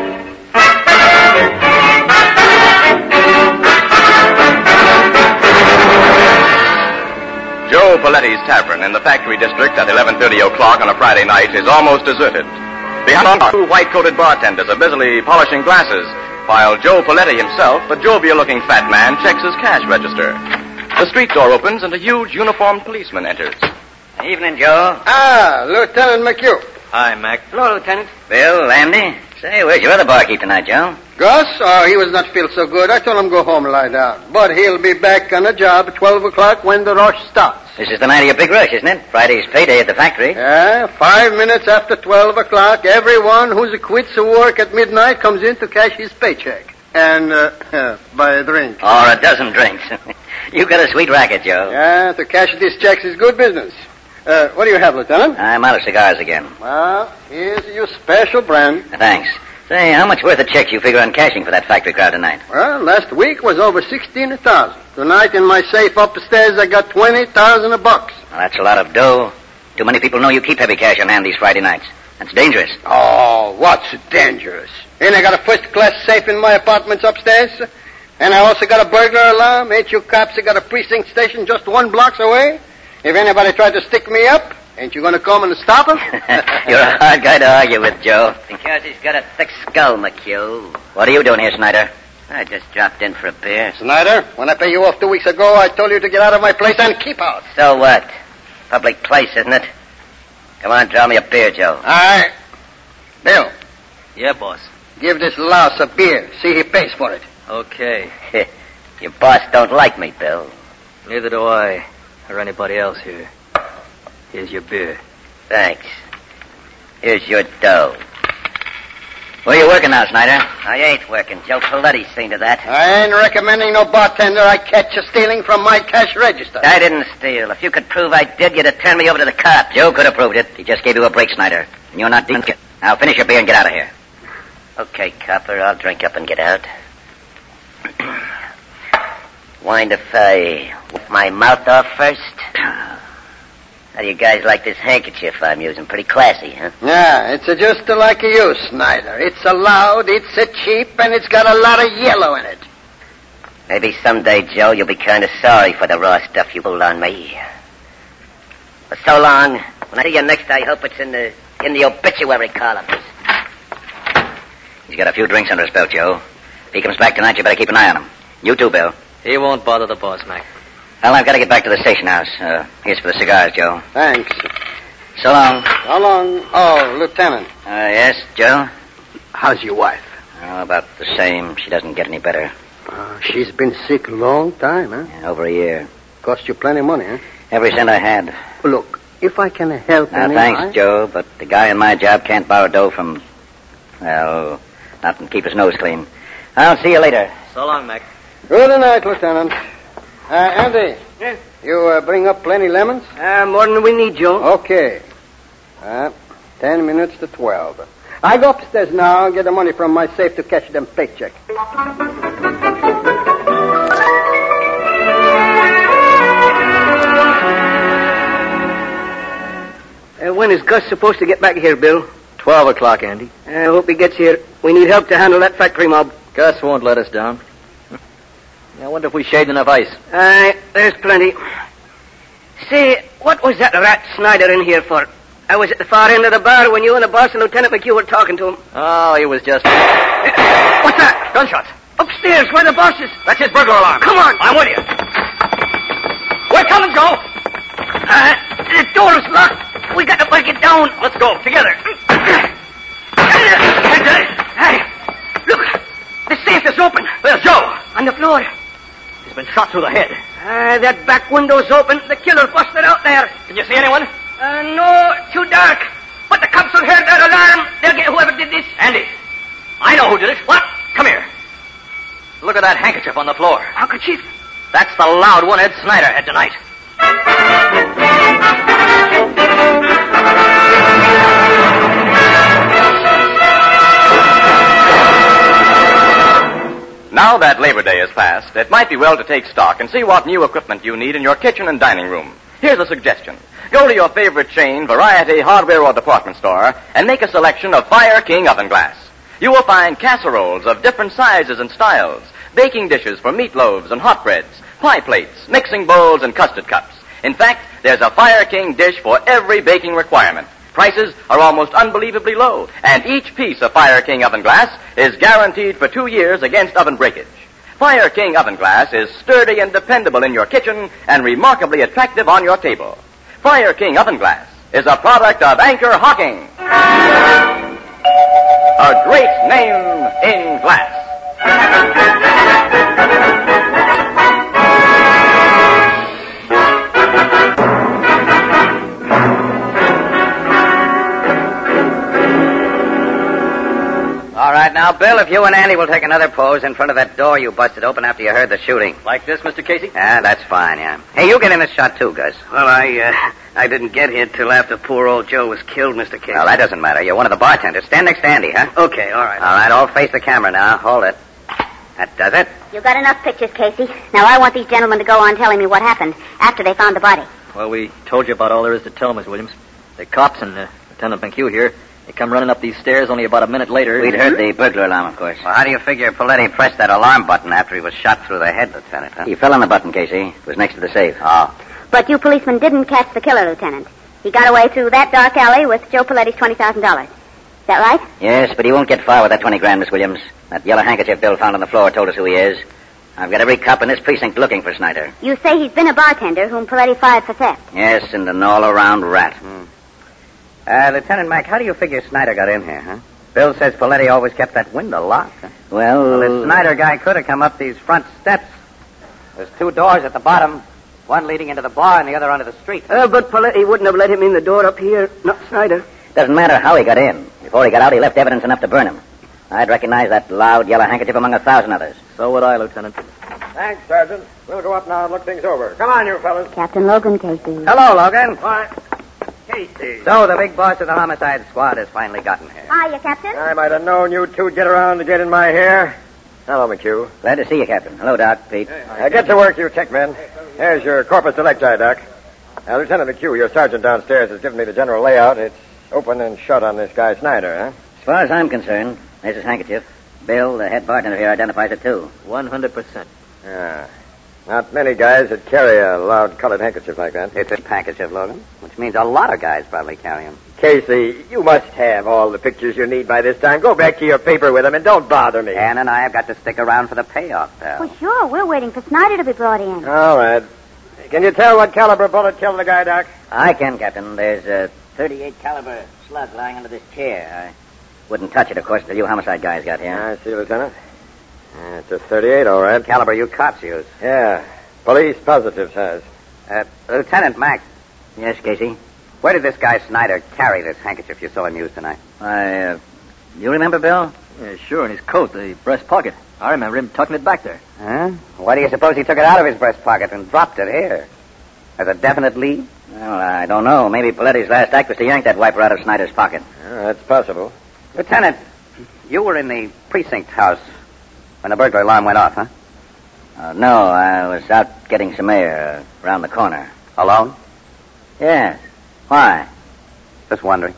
Joe Paletti's Tavern in the Factory District at 11:30 o'clock on a Friday night is almost deserted. Behind two white-coated bartenders are busily polishing glasses, while Joe Paletti himself, a jovial-looking fat man, checks his cash register. The street door opens and a huge uniformed policeman enters. Evening, Joe. Ah, Lieutenant McHugh. Hi, Mac. Hello, Lieutenant. Bill, Andy. Say, where's your other barkeep tonight, Joe? Gus? Oh, he was not feel so good. I told him go home and lie down. But he'll be back on the job at 12 o'clock when the rush starts. This is the night of your big rush, isn't it? Friday's payday at the factory. Yeah, 5 minutes after 12 o'clock, everyone who's quits work at midnight comes in to cash his paycheck. And buy a drink. Or a dozen drinks. You got a sweet racket, Joe. Yeah, to cash these checks is good business. What do you have, Lieutenant? I'm out of cigars again. Well, here's your special brand. Thanks. Say, how much worth of checks you figure on cashing for that factory crowd tonight? Well, last week was over 16,000. Tonight in my safe upstairs, I got 20,000 bucks. Well, that's a lot of dough. Too many people know you keep heavy cash on hand these Friday nights. That's dangerous. Oh, what's dangerous? Ain't I got a first-class safe in my apartments upstairs? And I also got a burglar alarm. Ain't you cops got a precinct station just 1 block away? If anybody tried to stick me up, ain't you going to come and stop him? You're a hard guy to argue with, Joe. Because he's got a thick skull, McHugh. What are you doing here, Snyder? I just dropped in for a beer. Snyder, when I paid you off 2 weeks ago, I told you to get out of my place and keep out. So what? Public place, isn't it? Come on, draw me a beer, Joe. All right. Bill. Yeah, boss. Give this louse a beer. See he pays for it. Okay. Your boss don't like me, Bill. Neither do I, or anybody else here. Here's your beer. Thanks. Here's your dough. Where you working now, Snyder? I ain't working. Joe Coletti's seen to that. I ain't recommending no bartender I catch you stealing from my cash register. I didn't steal. If you could prove I did, you'd have turned me over to the cops. Joe could have proved it. He just gave you a break, Snyder. And you're not decent. Now finish your beer and get out of here. Okay, copper, I'll drink up and get out. Mind if I wipe my mouth off first? How do you guys like this handkerchief I'm using? Pretty classy, huh? Yeah, it's just like you, Snyder. It's loud, it's cheap, and it's got a lot of yellow in it. Maybe someday, Joe, you'll be kind of sorry for the raw stuff you pulled on me. But so long. When I see you next, I hope it's in the obituary columns. He's got a few drinks under his belt, Joe. If he comes back tonight, you better keep an eye on him. You too, Bill. He won't bother the boss, Mac. Well, I've got to get back to the station house. Here's for the cigars, Joe. Thanks. So long. How long? Oh, Lieutenant. Yes, Joe? How's your wife? Oh, about the same. She doesn't get any better. She's been sick a long time, huh? Yeah, over a year. Cost you plenty of money, huh? Every cent I had. Look, if I can help any... Thanks, Joe, but the guy in my job can't borrow dough from... Well, not and keep his nose clean. I'll see you later. So long, Mac. Good night, Lieutenant. Andy. Yes? You bring up plenty lemons? More than we need, Joe. Okay. 10 minutes to 12. I go upstairs now and get the money from my safe to catch them paycheck. When is Gus supposed to get back here, Bill? 12 o'clock, Andy. I hope he gets here. We need help to handle that factory mob. Gus won't let us down. I wonder if we shaved enough ice. There's plenty. Say, what was that rat Snyder in here for? I was at the far end of the bar when you and the boss and Lieutenant McHugh were talking to him. Oh, he was just... What's that? Gunshots. Upstairs, where the boss is. That's his burglar alarm. Come on. I'm with you. We're coming, Joe. The door's locked. We got to break it down. Let's go, together. Hey, look. The safe is open. There's Joe. On the floor. He's been shot through the head. That back window's open. The killer busted out there. Did you see anyone? No, too dark. But the cops will hear that alarm. They'll get whoever did this. Andy, I know who did it. What? Come here. Look at that handkerchief on the floor. Handkerchief? That's the loud one Ed Snyder had tonight. Now that Labor Day is past, it might be well to take stock and see what new equipment you need in your kitchen and dining room. Here's a suggestion. Go to your favorite chain, variety, hardware, or department store and make a selection of Fire King oven glass. You will find casseroles of different sizes and styles, baking dishes for meatloaves and hot breads, pie plates, mixing bowls, and custard cups. In fact, there's a Fire King dish for every baking requirement. Prices are almost unbelievably low, and each piece of Fire King oven glass is guaranteed for 2 years against oven breakage. Fire King oven glass is sturdy and dependable in your kitchen and remarkably attractive on your table. Fire King oven glass is a product of Anchor Hocking. A great name in glass. All right, now, Bill, if you and Andy will take another pose in front of that door you busted open after you heard the shooting. Like this, Mr. Casey? Yeah, that's fine, yeah. Hey, you get in this shot, too, Gus. Well, I didn't get here till after poor old Joe was killed, Mr. Casey. Well, that doesn't matter. You're one of the bartenders. Stand next to Andy, huh? Okay, all right. All right, all face the camera now. Hold it. That does it. You got enough pictures, Casey. Now I want these gentlemen to go on telling me what happened after they found the body. Well, we told you about all there is to tell, Miss Williams. The cops and Lieutenant McHugh here, they come running up these stairs only about a minute later. We'd heard the burglar alarm, of course. Well, how do you figure Paletti pressed that alarm button after he was shot through the head, Lieutenant, huh? He fell on the button, Casey. It was next to the safe. Oh. But you policemen didn't catch the killer, Lieutenant. He got away through that dark alley with Joe Paletti's $20,000. Is that right? Yes, but he won't get far with that 20 grand, Miss Williams. That yellow handkerchief Bill found on the floor told us who he is. I've got every cop in this precinct looking for Snyder. You say he's been a bartender whom Paletti fired for theft. Yes, and an all-around rat. Lieutenant Mack, how do you figure Snyder got in here, huh? Bill says Paletti always kept that window locked. Huh? Well, this Snyder guy could have come up these front steps. There's 2 doors at the bottom, one leading into the bar and the other onto the street. But Paletti wouldn't have let him in the door up here, not Snyder. Doesn't matter how he got in. Before he got out, he left evidence enough to burn him. I'd recognize that loud yellow handkerchief among 1,000 others. So would I, Lieutenant. Thanks, Sergeant. We'll go up now and look things over. Come on, you fellas. Captain Logan, Casey. Hello, Logan. What? Casey. So the big boss of the homicide squad has finally gotten here. Hiya, Captain. I might have known you two'd get around to get in my hair. Hello, McHugh. Glad to see you, Captain. Hello, Doc, Pete. Get to work, you tech men. Here's your corpus delicti, Doc. Lieutenant McHugh, your sergeant downstairs has given me the general layout. It's open and shut on this guy Snyder, huh? As far as I'm concerned, there's his handkerchief. Bill, the head bartender here, identifies it, too. 100%. Yeah. Not many guys that carry a loud colored handkerchief like that. It's a handkerchief, Logan, which means a lot of guys probably carry them. Casey, you must have all the pictures you need by this time. Go back to your paper with them and don't bother me. Ann and I have got to stick around for the payoff, pal. Well, sure. We're waiting for Snyder to be brought in. All right. Can you tell what caliber bullet killed the guy, Doc? I can, Captain. There's a .38 caliber slug lying under this chair. I wouldn't touch it, of course, until you homicide guys got here. I see, Lieutenant. It's a .38, all right. Caliber you cops use. Yeah. Police positive says. Lieutenant Mack. Yes, Casey? Where did this guy Snyder carry this handkerchief you saw him use tonight? You remember, Bill? Yeah, sure, in his coat, the breast pocket. I remember him tucking it back there. Huh? Why do you suppose he took it out of his breast pocket and dropped it here? As a definite lead? Well, I don't know. Maybe Paletti's last act was to yank that wiper out of Snyder's pocket. That's possible. Lieutenant, you were in the precinct house when the burglar alarm went off, huh? No, I was out getting some air around the corner. Alone? Yes. Why? Just wondering.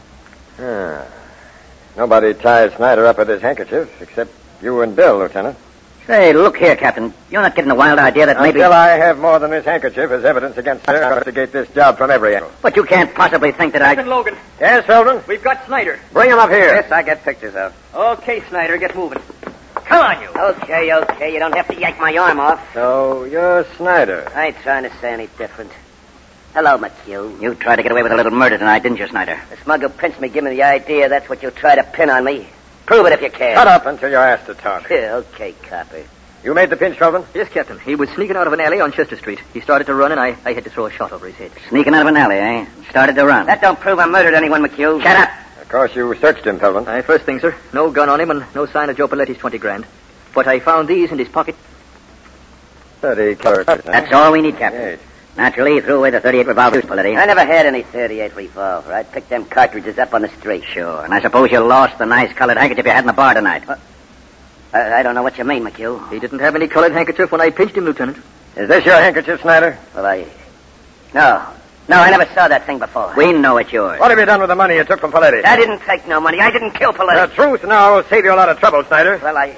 Nobody tied Snyder up with his handkerchief except you and Bill, Lieutenant. Say, look here, Captain. You're not getting the wild idea that maybe... Until I have more than this handkerchief as evidence against Snyder, I'll investigate this job from every angle. But you can't possibly think that Captain Logan. Yes, Felden? We've got Snyder. Bring him up here. This I get pictures of. Okay, Snyder, get moving. Come on, you. Okay. You don't have to yank my arm off. So, you're Snyder. I ain't trying to say any different. Hello, McHugh. You tried to get away with a little murder tonight, didn't you, Snyder? The smuggle pinched me, give me the idea that's what you try to pin on me. Prove it if you can. Shut up until you're asked to talk. Yeah, okay, copper. You made the pinch, Felden? Yes, Captain. He was sneaking out of an alley on Chester Street. He started to run, and I had to throw a shot over his head. Sneaking out of an alley, eh? Started to run. That don't prove I murdered anyone, McHugh. Shut up. Of course, you searched him, Felden. First thing, sir. No gun on him and no sign of Joe Paletti's 20 grand. But I found these in his pocket. 30 carats. That's all we need, Captain. Yes. Naturally, he threw away the .38 revolver, Paletti. I never had any .38 revolver. I picked them cartridges up on the street. Sure. And I suppose you lost the nice colored handkerchief you had in the bar tonight. I don't know what you mean, McHugh. He didn't have any colored handkerchief when I pinched him, Lieutenant. Is this your handkerchief, Snyder? Well, No, I never saw that thing before. We know it's yours. What have you done with the money you took from Paletti? I didn't take no money. I didn't kill Paletti. The truth now will save you a lot of trouble, Snyder. Well,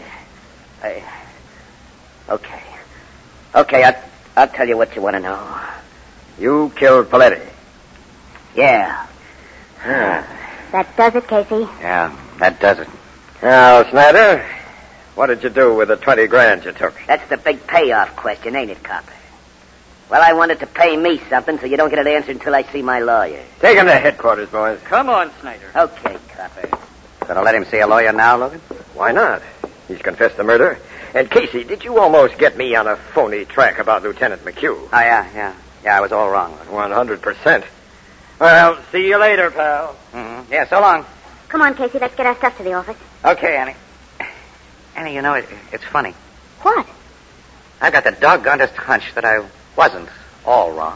Okay, I'll tell you what you want to know. You killed Paletti. Yeah. That does it, Casey. Yeah, that does it. Now, Snyder, what did you do with the 20 grand you took? That's the big payoff question, ain't it, copper? Well, I wanted to pay me something, so you don't get an answer until I see my lawyer. Take him to headquarters, boys. Come on, Snyder. Okay, copper. Gonna let him see a lawyer now, Logan? Why not? He's confessed the murder. And, Casey, did you almost get me on a phony track about Lieutenant McHugh? Oh, yeah. Yeah, I was all wrong. 100%. Well, see you later, pal. Mm-hmm. Yeah, so long. Come on, Casey, let's get our stuff to the office. Okay, Annie. Annie, you know, it's funny. What? I've got the doggonedest hunch that I wasn't all wrong.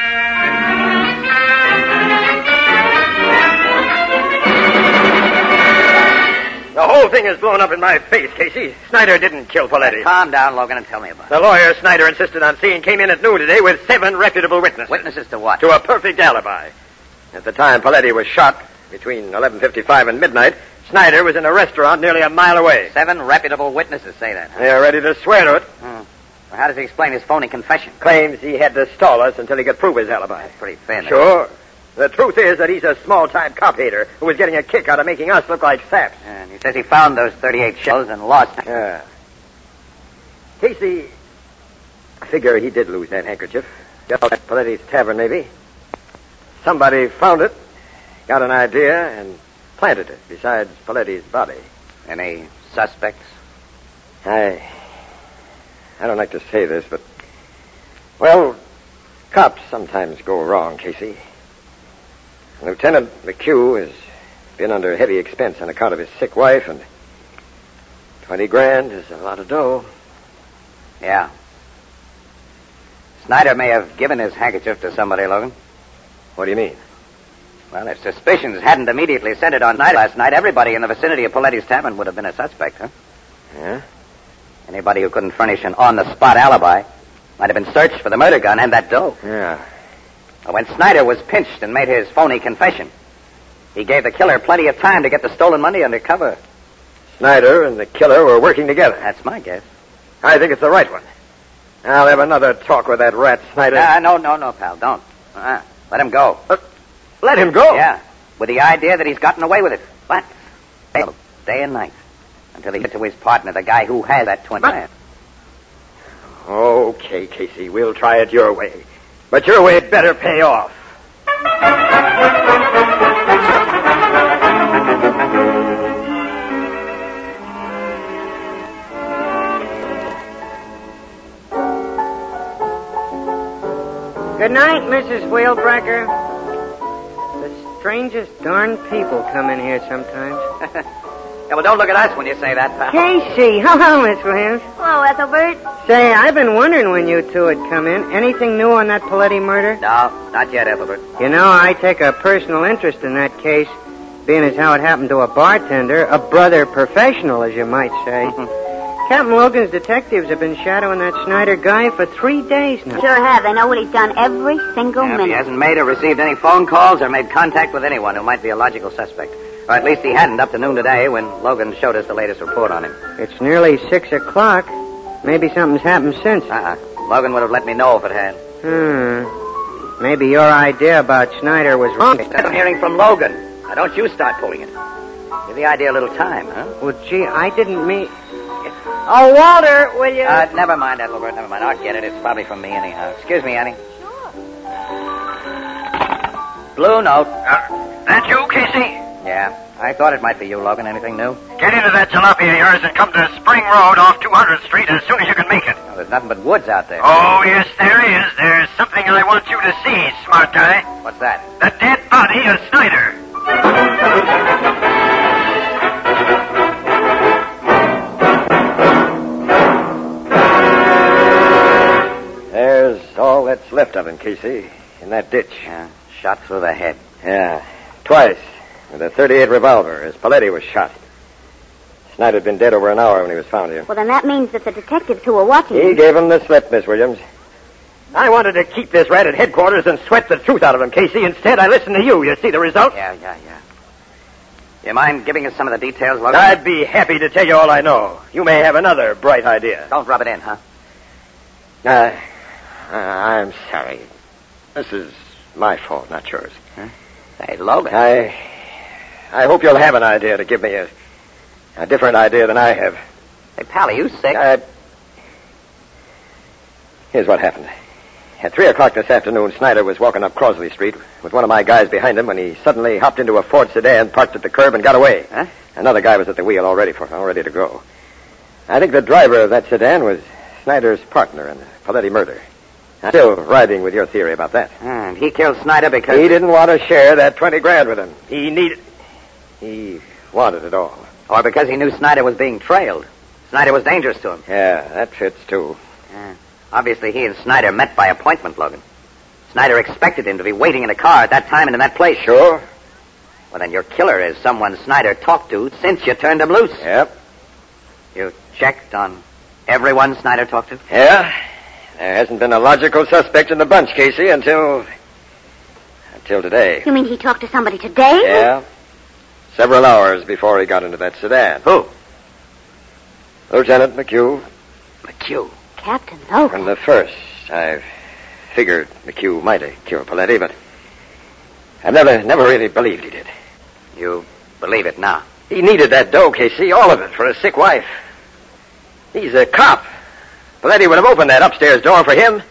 The whole thing is blown up in my face, Casey. Snyder didn't kill Poletti. Calm down, Logan, and tell me about it. The lawyer Snyder insisted on seeing came in at noon today with 7 reputable witnesses. Witnesses to what? To a perfect alibi. At the time Poletti was shot, between 11:55 and midnight, Snyder was in a restaurant nearly a mile away. 7 reputable witnesses say that. They are ready to swear to it. Well, how does he explain his phony confession? Claims he had to stall us until he could prove his alibi. That's pretty thin. Sure. The truth is that he's a small-time cop hater who was getting a kick out of making us look like saps. And he says he found those 38 shells and lost them. Yeah. Casey, I figure he did lose that handkerchief. Got it at Poletti's tavern, maybe. Somebody found it, got an idea, and planted it besides Poletti's body. Any suspects? I don't like to say this, but... Well, cops sometimes go wrong, Casey. Lieutenant McHugh has been under heavy expense on account of his sick wife, and 20 grand is a lot of dough. Yeah. Snyder may have given his handkerchief to somebody, Logan. What do you mean? Well, if suspicions hadn't immediately centered on Snyder last night, everybody in the vicinity of Poletti's tavern would have been a suspect, huh? Yeah? Anybody who couldn't furnish an on-the-spot alibi might have been searched for the murder gun and that dough. Yeah. When Snyder was pinched and made his phony confession, he gave the killer plenty of time to get the stolen money under cover. Snyder and the killer were working together. That's my guess. I think it's the right one. I'll have another talk with that rat Snyder. No, pal, don't. Let him go. Let him go? Yeah, with the idea that he's gotten away with it. But day and night, until he gets to his partner, the guy who has that 20 grand. Okay, Casey, we'll try it your way. But your way better pay off. Good night, Mrs. Wheelbreaker. The strangest darn people come in here sometimes. Yeah, well, don't look at us when you say that, pal. Casey, hello, Miss Williams. Hello, Ethelbert. Say, I've been wondering when you two had come in. Anything new on that Poletti murder? No, not yet, Ethelbert. You know, I take a personal interest in that case, being as how it happened to a bartender, a brother professional, as you might say. Captain Logan's detectives have been shadowing that Snyder guy for 3 days now. Sure have. They know what he's done every single minute. He hasn't made or received any phone calls or made contact with anyone who might be a logical suspect. Or at least he hadn't up to noon today when Logan showed us the latest report on him. It's nearly 6 o'clock. Maybe something's happened since. Logan would have let me know if it had. Maybe your idea about Snyder was wrong. I'm hearing from Logan. Now, don't you start pulling it. Give the idea a little time, huh? Well, gee, I didn't mean... Oh, Walter, will you... Never mind, Ethelbert, never mind. I'll get it. It's probably from me anyhow. Excuse me, Annie. Sure. Blue note. That you, Casey? Yeah. I thought it might be you, Logan. Anything new? Get into that jalopy of yours and come to Spring Road off 200th Street as soon as you can make it. Well, there's nothing but woods out there. Oh, yes, there is. There's something I want you to see, smart guy. What's that? The dead body of Snyder. There's all that's left of him, Casey, in that ditch. Yeah, shot through the head. Yeah, twice, with a .38 revolver, as Poletti was shot. Snyder had been dead over an hour when he was found here. Well, then that means that the detectives who were watching He him... gave him the slip, Miss Williams. I wanted to keep this rat at headquarters and sweat the truth out of him, Casey. Instead, I listened to you. You see the result? Yeah. You mind giving us some of the details, Logan? I'd be happy to tell you all I know. You may have another bright idea. Don't rub it in, huh? I'm sorry. This is my fault, not yours. Huh? Hey, Logan. I hope you'll have an idea to give me a different idea than I have. Hey, pal, are you sick? Here's what happened. At 3 o'clock this afternoon, Snyder was walking up Crosley Street with one of my guys behind him when he suddenly hopped into a Ford sedan, parked at the curb, and got away. Huh? Another guy was at the wheel all ready to go. I think the driver of that sedan was Snyder's partner in the Poletti murder. I'm still riding with your theory about that. And he killed Snyder because... He didn't want to share that 20 grand with him. He needed... He wanted it all. Or because he knew Snyder was being trailed. Snyder was dangerous to him. Yeah, that fits, too. Yeah. Obviously, he and Snyder met by appointment, Logan. Snyder expected him to be waiting in a car at that time and in that place. Sure. Well, then your killer is someone Snyder talked to since you turned him loose. Yep. You checked on everyone Snyder talked to? Yeah. There hasn't been a logical suspect in the bunch, Casey, until today. You mean he talked to somebody today? Yeah. Several hours before he got into that sedan. Who? Lieutenant McHugh. McHugh? Captain Logan. From the first, I've figured McHugh might have killed Paletti, but I've never really believed he did. You believe it now? He needed that dough, Casey, all of it, for a sick wife. He's a cop. Paletti would have opened that upstairs door for him.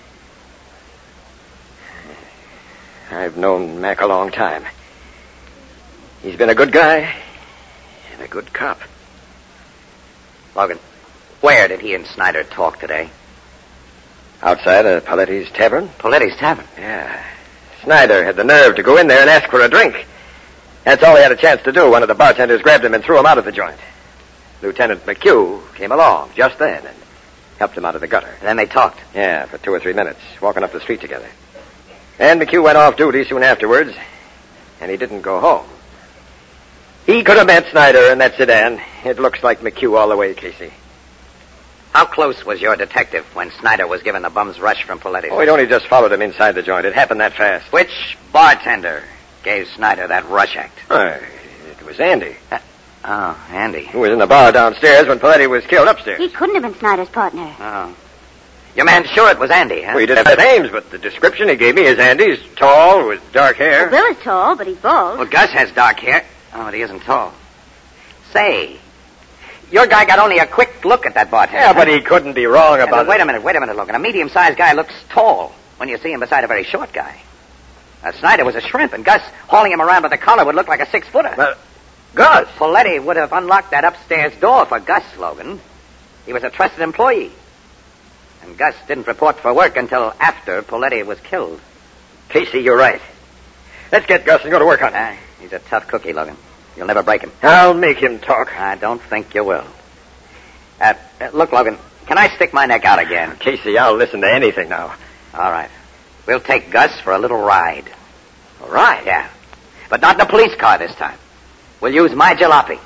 I've known Mac a long time. He's been a good guy and a good cop. Logan, where did he and Snyder talk today? Outside of Paletti's tavern. Paletti's tavern? Yeah. Snyder had the nerve to go in there and ask for a drink. That's all he had a chance to do. One of the bartenders grabbed him and threw him out of the joint. Lieutenant McHugh came along just then and helped him out of the gutter. And then they talked? Yeah, for 2 or 3 minutes, walking up the street together. And McHugh went off duty soon afterwards, and he didn't go home. He could have met Snyder in that sedan. It looks like McHugh all the way, Casey. How close was your detective when Snyder was given the bum's rush from Paletti? Oh, he'd only just followed him inside the joint. It happened that fast. Which bartender gave Snyder that rush act? It was Andy. Andy. Who was in the bar downstairs when Paletti was killed upstairs. He couldn't have been Snyder's partner. Oh. Your man's sure it was Andy, huh? Well, he didn't have the names, but the description he gave me is Andy's. Tall, with dark hair. Well, Bill is tall, but he's bald. Well, Gus has dark hair. Oh, but he isn't tall. Say, your guy got only a quick look at that bartender. Yeah, but he couldn't be wrong about it. Wait a minute, Logan. A medium-sized guy looks tall when you see him beside a very short guy. Snyder was a shrimp, and Gus hauling him around by the collar would look like a 6-footer. But Gus? Paletti would have unlocked that upstairs door for Gus, Logan. He was a trusted employee. And Gus didn't report for work until after Paletti was killed. Casey, you're right. Let's get Gus and go to work on it. He's a tough cookie, Logan. You'll never break him. I'll make him talk. I don't think you will. Look, Logan, can I stick my neck out again? Casey, I'll listen to anything now. All right. We'll take Gus for a little ride. A ride? Yeah. But not in a police car this time. We'll use my jalopy.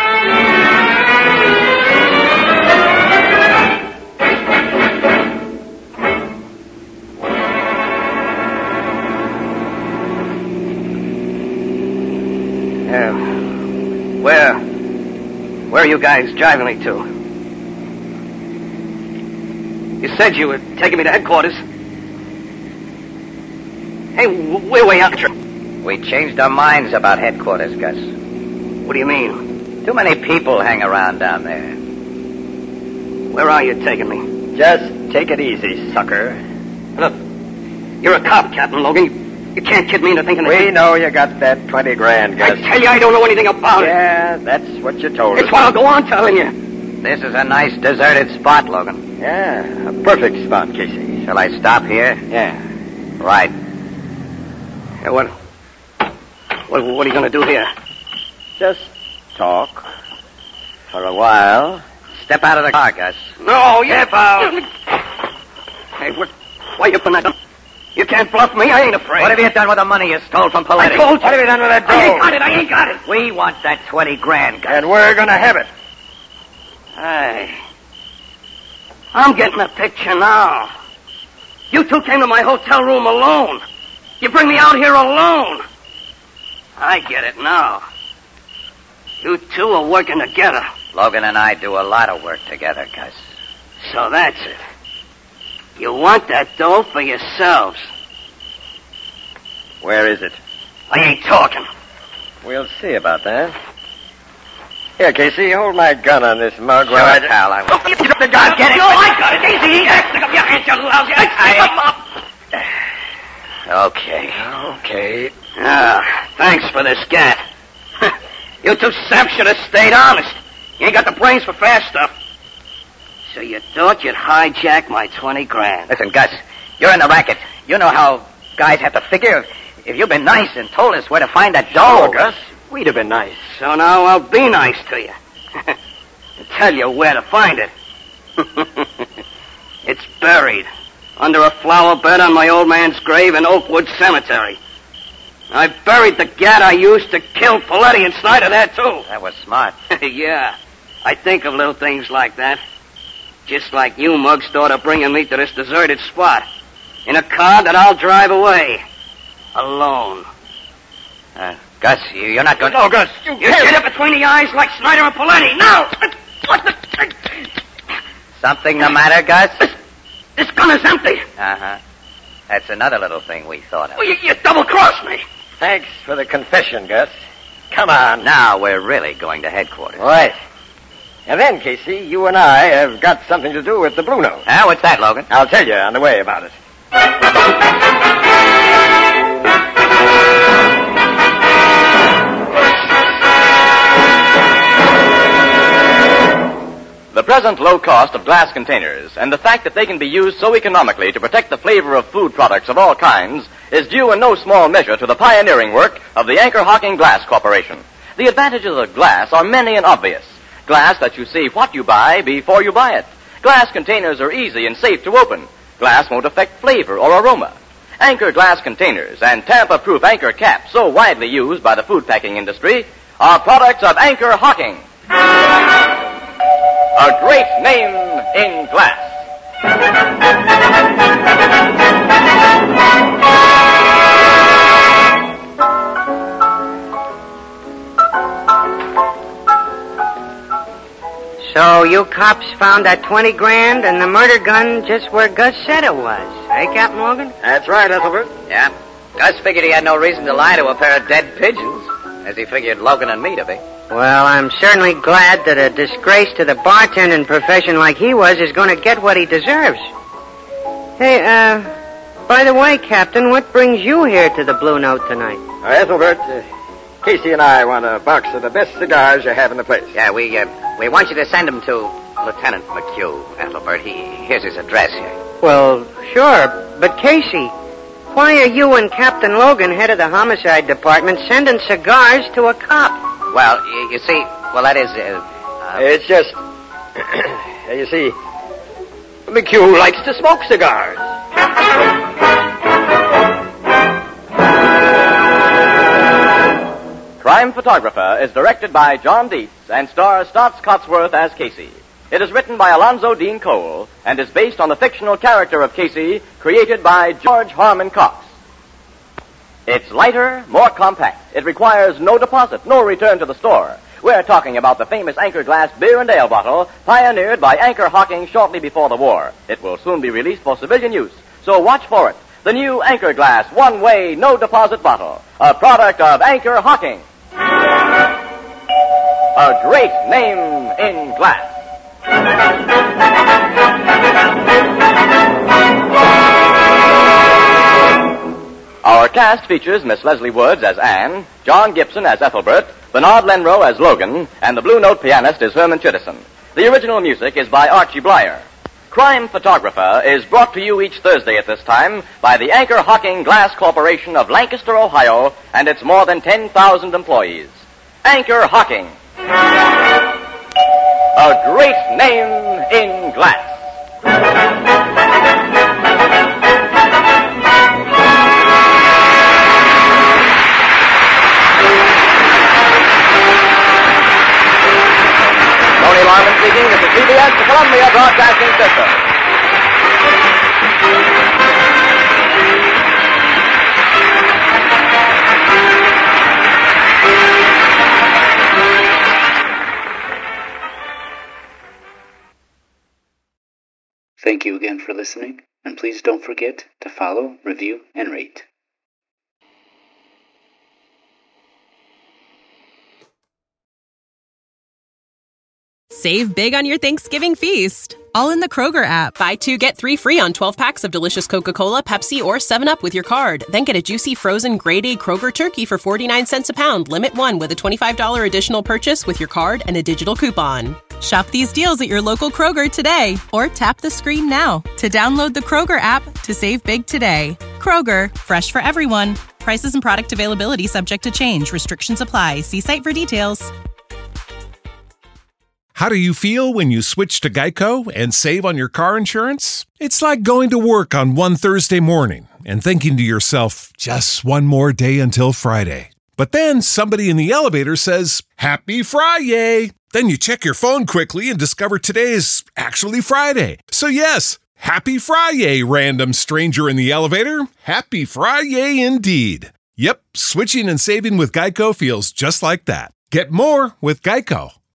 Where are you guys driving me to? You said you were taking me to headquarters. Hey, we're way out. We changed our minds about headquarters, Gus. What do you mean? Too many people hang around down there. Where are you taking me? Just take it easy, sucker. Look, you're a cop, Captain Logan. You can't kid me into thinking that... We know you got that 20 grand, Gus. I tell you, I don't know anything about it. Yeah, that's what you told us. It's what I'll go on telling you. This is a nice deserted spot, Logan. Yeah, a perfect spot, Casey. Shall I stop here? Yeah. Right. Hey, what are you going to do here? Just talk. For a while. Step out of the car, Gus. No, step out. Hey, why you putting that... You can't bluff me. I ain't afraid. What have you done with the money you stole from Paletti? I told you. What have you done with that dough? I ain't got it. We want that 20 grand, Gus. And we're going to have it. I'm getting a picture now. You two came to my hotel room alone. You bring me out here alone. I get it now. You two are working together. Logan and I do a lot of work together, Gus. So that's it. You want that dough for yourselves. Where is it? I ain't talking. We'll see about that. Here, Casey, hold my gun on this mug while I... pal, I will. Get it. No, I got it. Easy. Stick up your hands, you lousy. Okay. Thanks for this gat. You two saps should have stayed honest. You ain't got the brains for fast stuff. So you thought you'd hijack my 20 grand. Listen, Gus, you're in the racket. You know how guys have to figure. If you've been nice and told us where to find that dough. Sure, Gus. we'd have been nice. So now I'll be nice to you. And tell you where to find it. It's buried under a flower bed on my old man's grave in Oakwood Cemetery. I buried the gat I used to kill Paletti and Snyder there, too. That was smart. Yeah, I think of little things like that. Just like you, Muggs, thought of bringing me to this deserted spot. In a car that I'll drive away. Alone. Gus, you're not going to... No, Gus, you get it between the eyes like Snyder and Paletti. Now! What the... Something the matter, Gus? This gun is empty. Uh-huh. That's another little thing we thought of. Well, you double-crossed me. Thanks for the confession, Gus. Come on. Now we're really going to headquarters. All right. And then, Casey, you and I have got something to do with the Blue Note. What's that, Logan? I'll tell you on the way about it. The present low cost of glass containers and the fact that they can be used so economically to protect the flavor of food products of all kinds is due in no small measure to the pioneering work of the Anchor Hocking Glass Corporation. The advantages of glass are many and obvious. Glass lets you see what you buy before you buy it. Glass containers are easy and safe to open. Glass won't affect flavor or aroma. Anchor glass containers and tamper-proof Anchor caps, so widely used by the food packing industry, are products of Anchor Hocking. A great name in glass. So you cops found that 20 grand and the murder gun just where Gus said it was, eh, Captain Logan? That's right, Ethelbert. Yeah. Gus figured he had no reason to lie to a pair of dead pigeons, as he figured Logan and me to be. Well, I'm certainly glad that a disgrace to the bartending profession like he was is going to get what he deserves. Hey, by the way, Captain, what brings you here to the Blue Note tonight? Ethelbert, Casey and I want a box of the best cigars you have in the place. Yeah, we want you to send them to Lieutenant McHugh, Ethelbert. Here's his address here. Well, sure, but Casey, why are you and Captain Logan, head of the homicide department, sending cigars to a cop? Well, you see, that is... It's just... you see, McHugh likes to smoke cigars. Crime Photographer is directed by John Dietz and stars Stotts Cotsworth as Casey. It is written by Alonzo Dean Cole and is based on the fictional character of Casey created by George Harmon Cox. It's lighter, more compact. It requires no deposit, no return to the store. We're talking about the famous Anchor Glass beer and ale bottle pioneered by Anchor Hocking shortly before the war. It will soon be released for civilian use, so watch for it. The new Anchor Glass one-way, no-deposit bottle, a product of Anchor Hocking. A great name in glass. Our cast features Miss Leslie Woods as Anne, John Gibson as Ethelbert, Bernard Lenrow as Logan, and the Blue Note pianist is Herman Chittison. The original music is by Archie Blyer. Crime Photographer is brought to you each Thursday at this time by the Anchor Hocking Glass Corporation of Lancaster, Ohio, and its more than 10,000 employees. Anchor Hocking. A great name in glass. Tony Marvin speaking. This is CBS, the Columbia Broadcasting System. Thank you again for listening, and please don't forget to follow, review, and rate. Save big on your Thanksgiving feast, all in the Kroger app. Buy 2, get 3 free on 12 packs of delicious Coca-Cola, Pepsi, or 7-Up with your card. Then get a juicy frozen grade-A Kroger turkey for 49 cents a pound. Limit 1 with a $25 additional purchase with your card and a digital coupon. Shop these deals at your local Kroger today, or tap the screen now to download the Kroger app to save big today. Kroger, fresh for everyone. Prices and product availability subject to change. Restrictions apply. See site for details. How do you feel when you switch to Geico and save on your car insurance? It's like going to work on one Thursday morning and thinking to yourself, just one more day until Friday. But then somebody in the elevator says, Happy Friday! Then you check your phone quickly and discover today is actually Friday. So yes, Happy Friday, random stranger in the elevator. Happy Friday indeed. Yep, switching and saving with Geico feels just like that. Get more with Geico.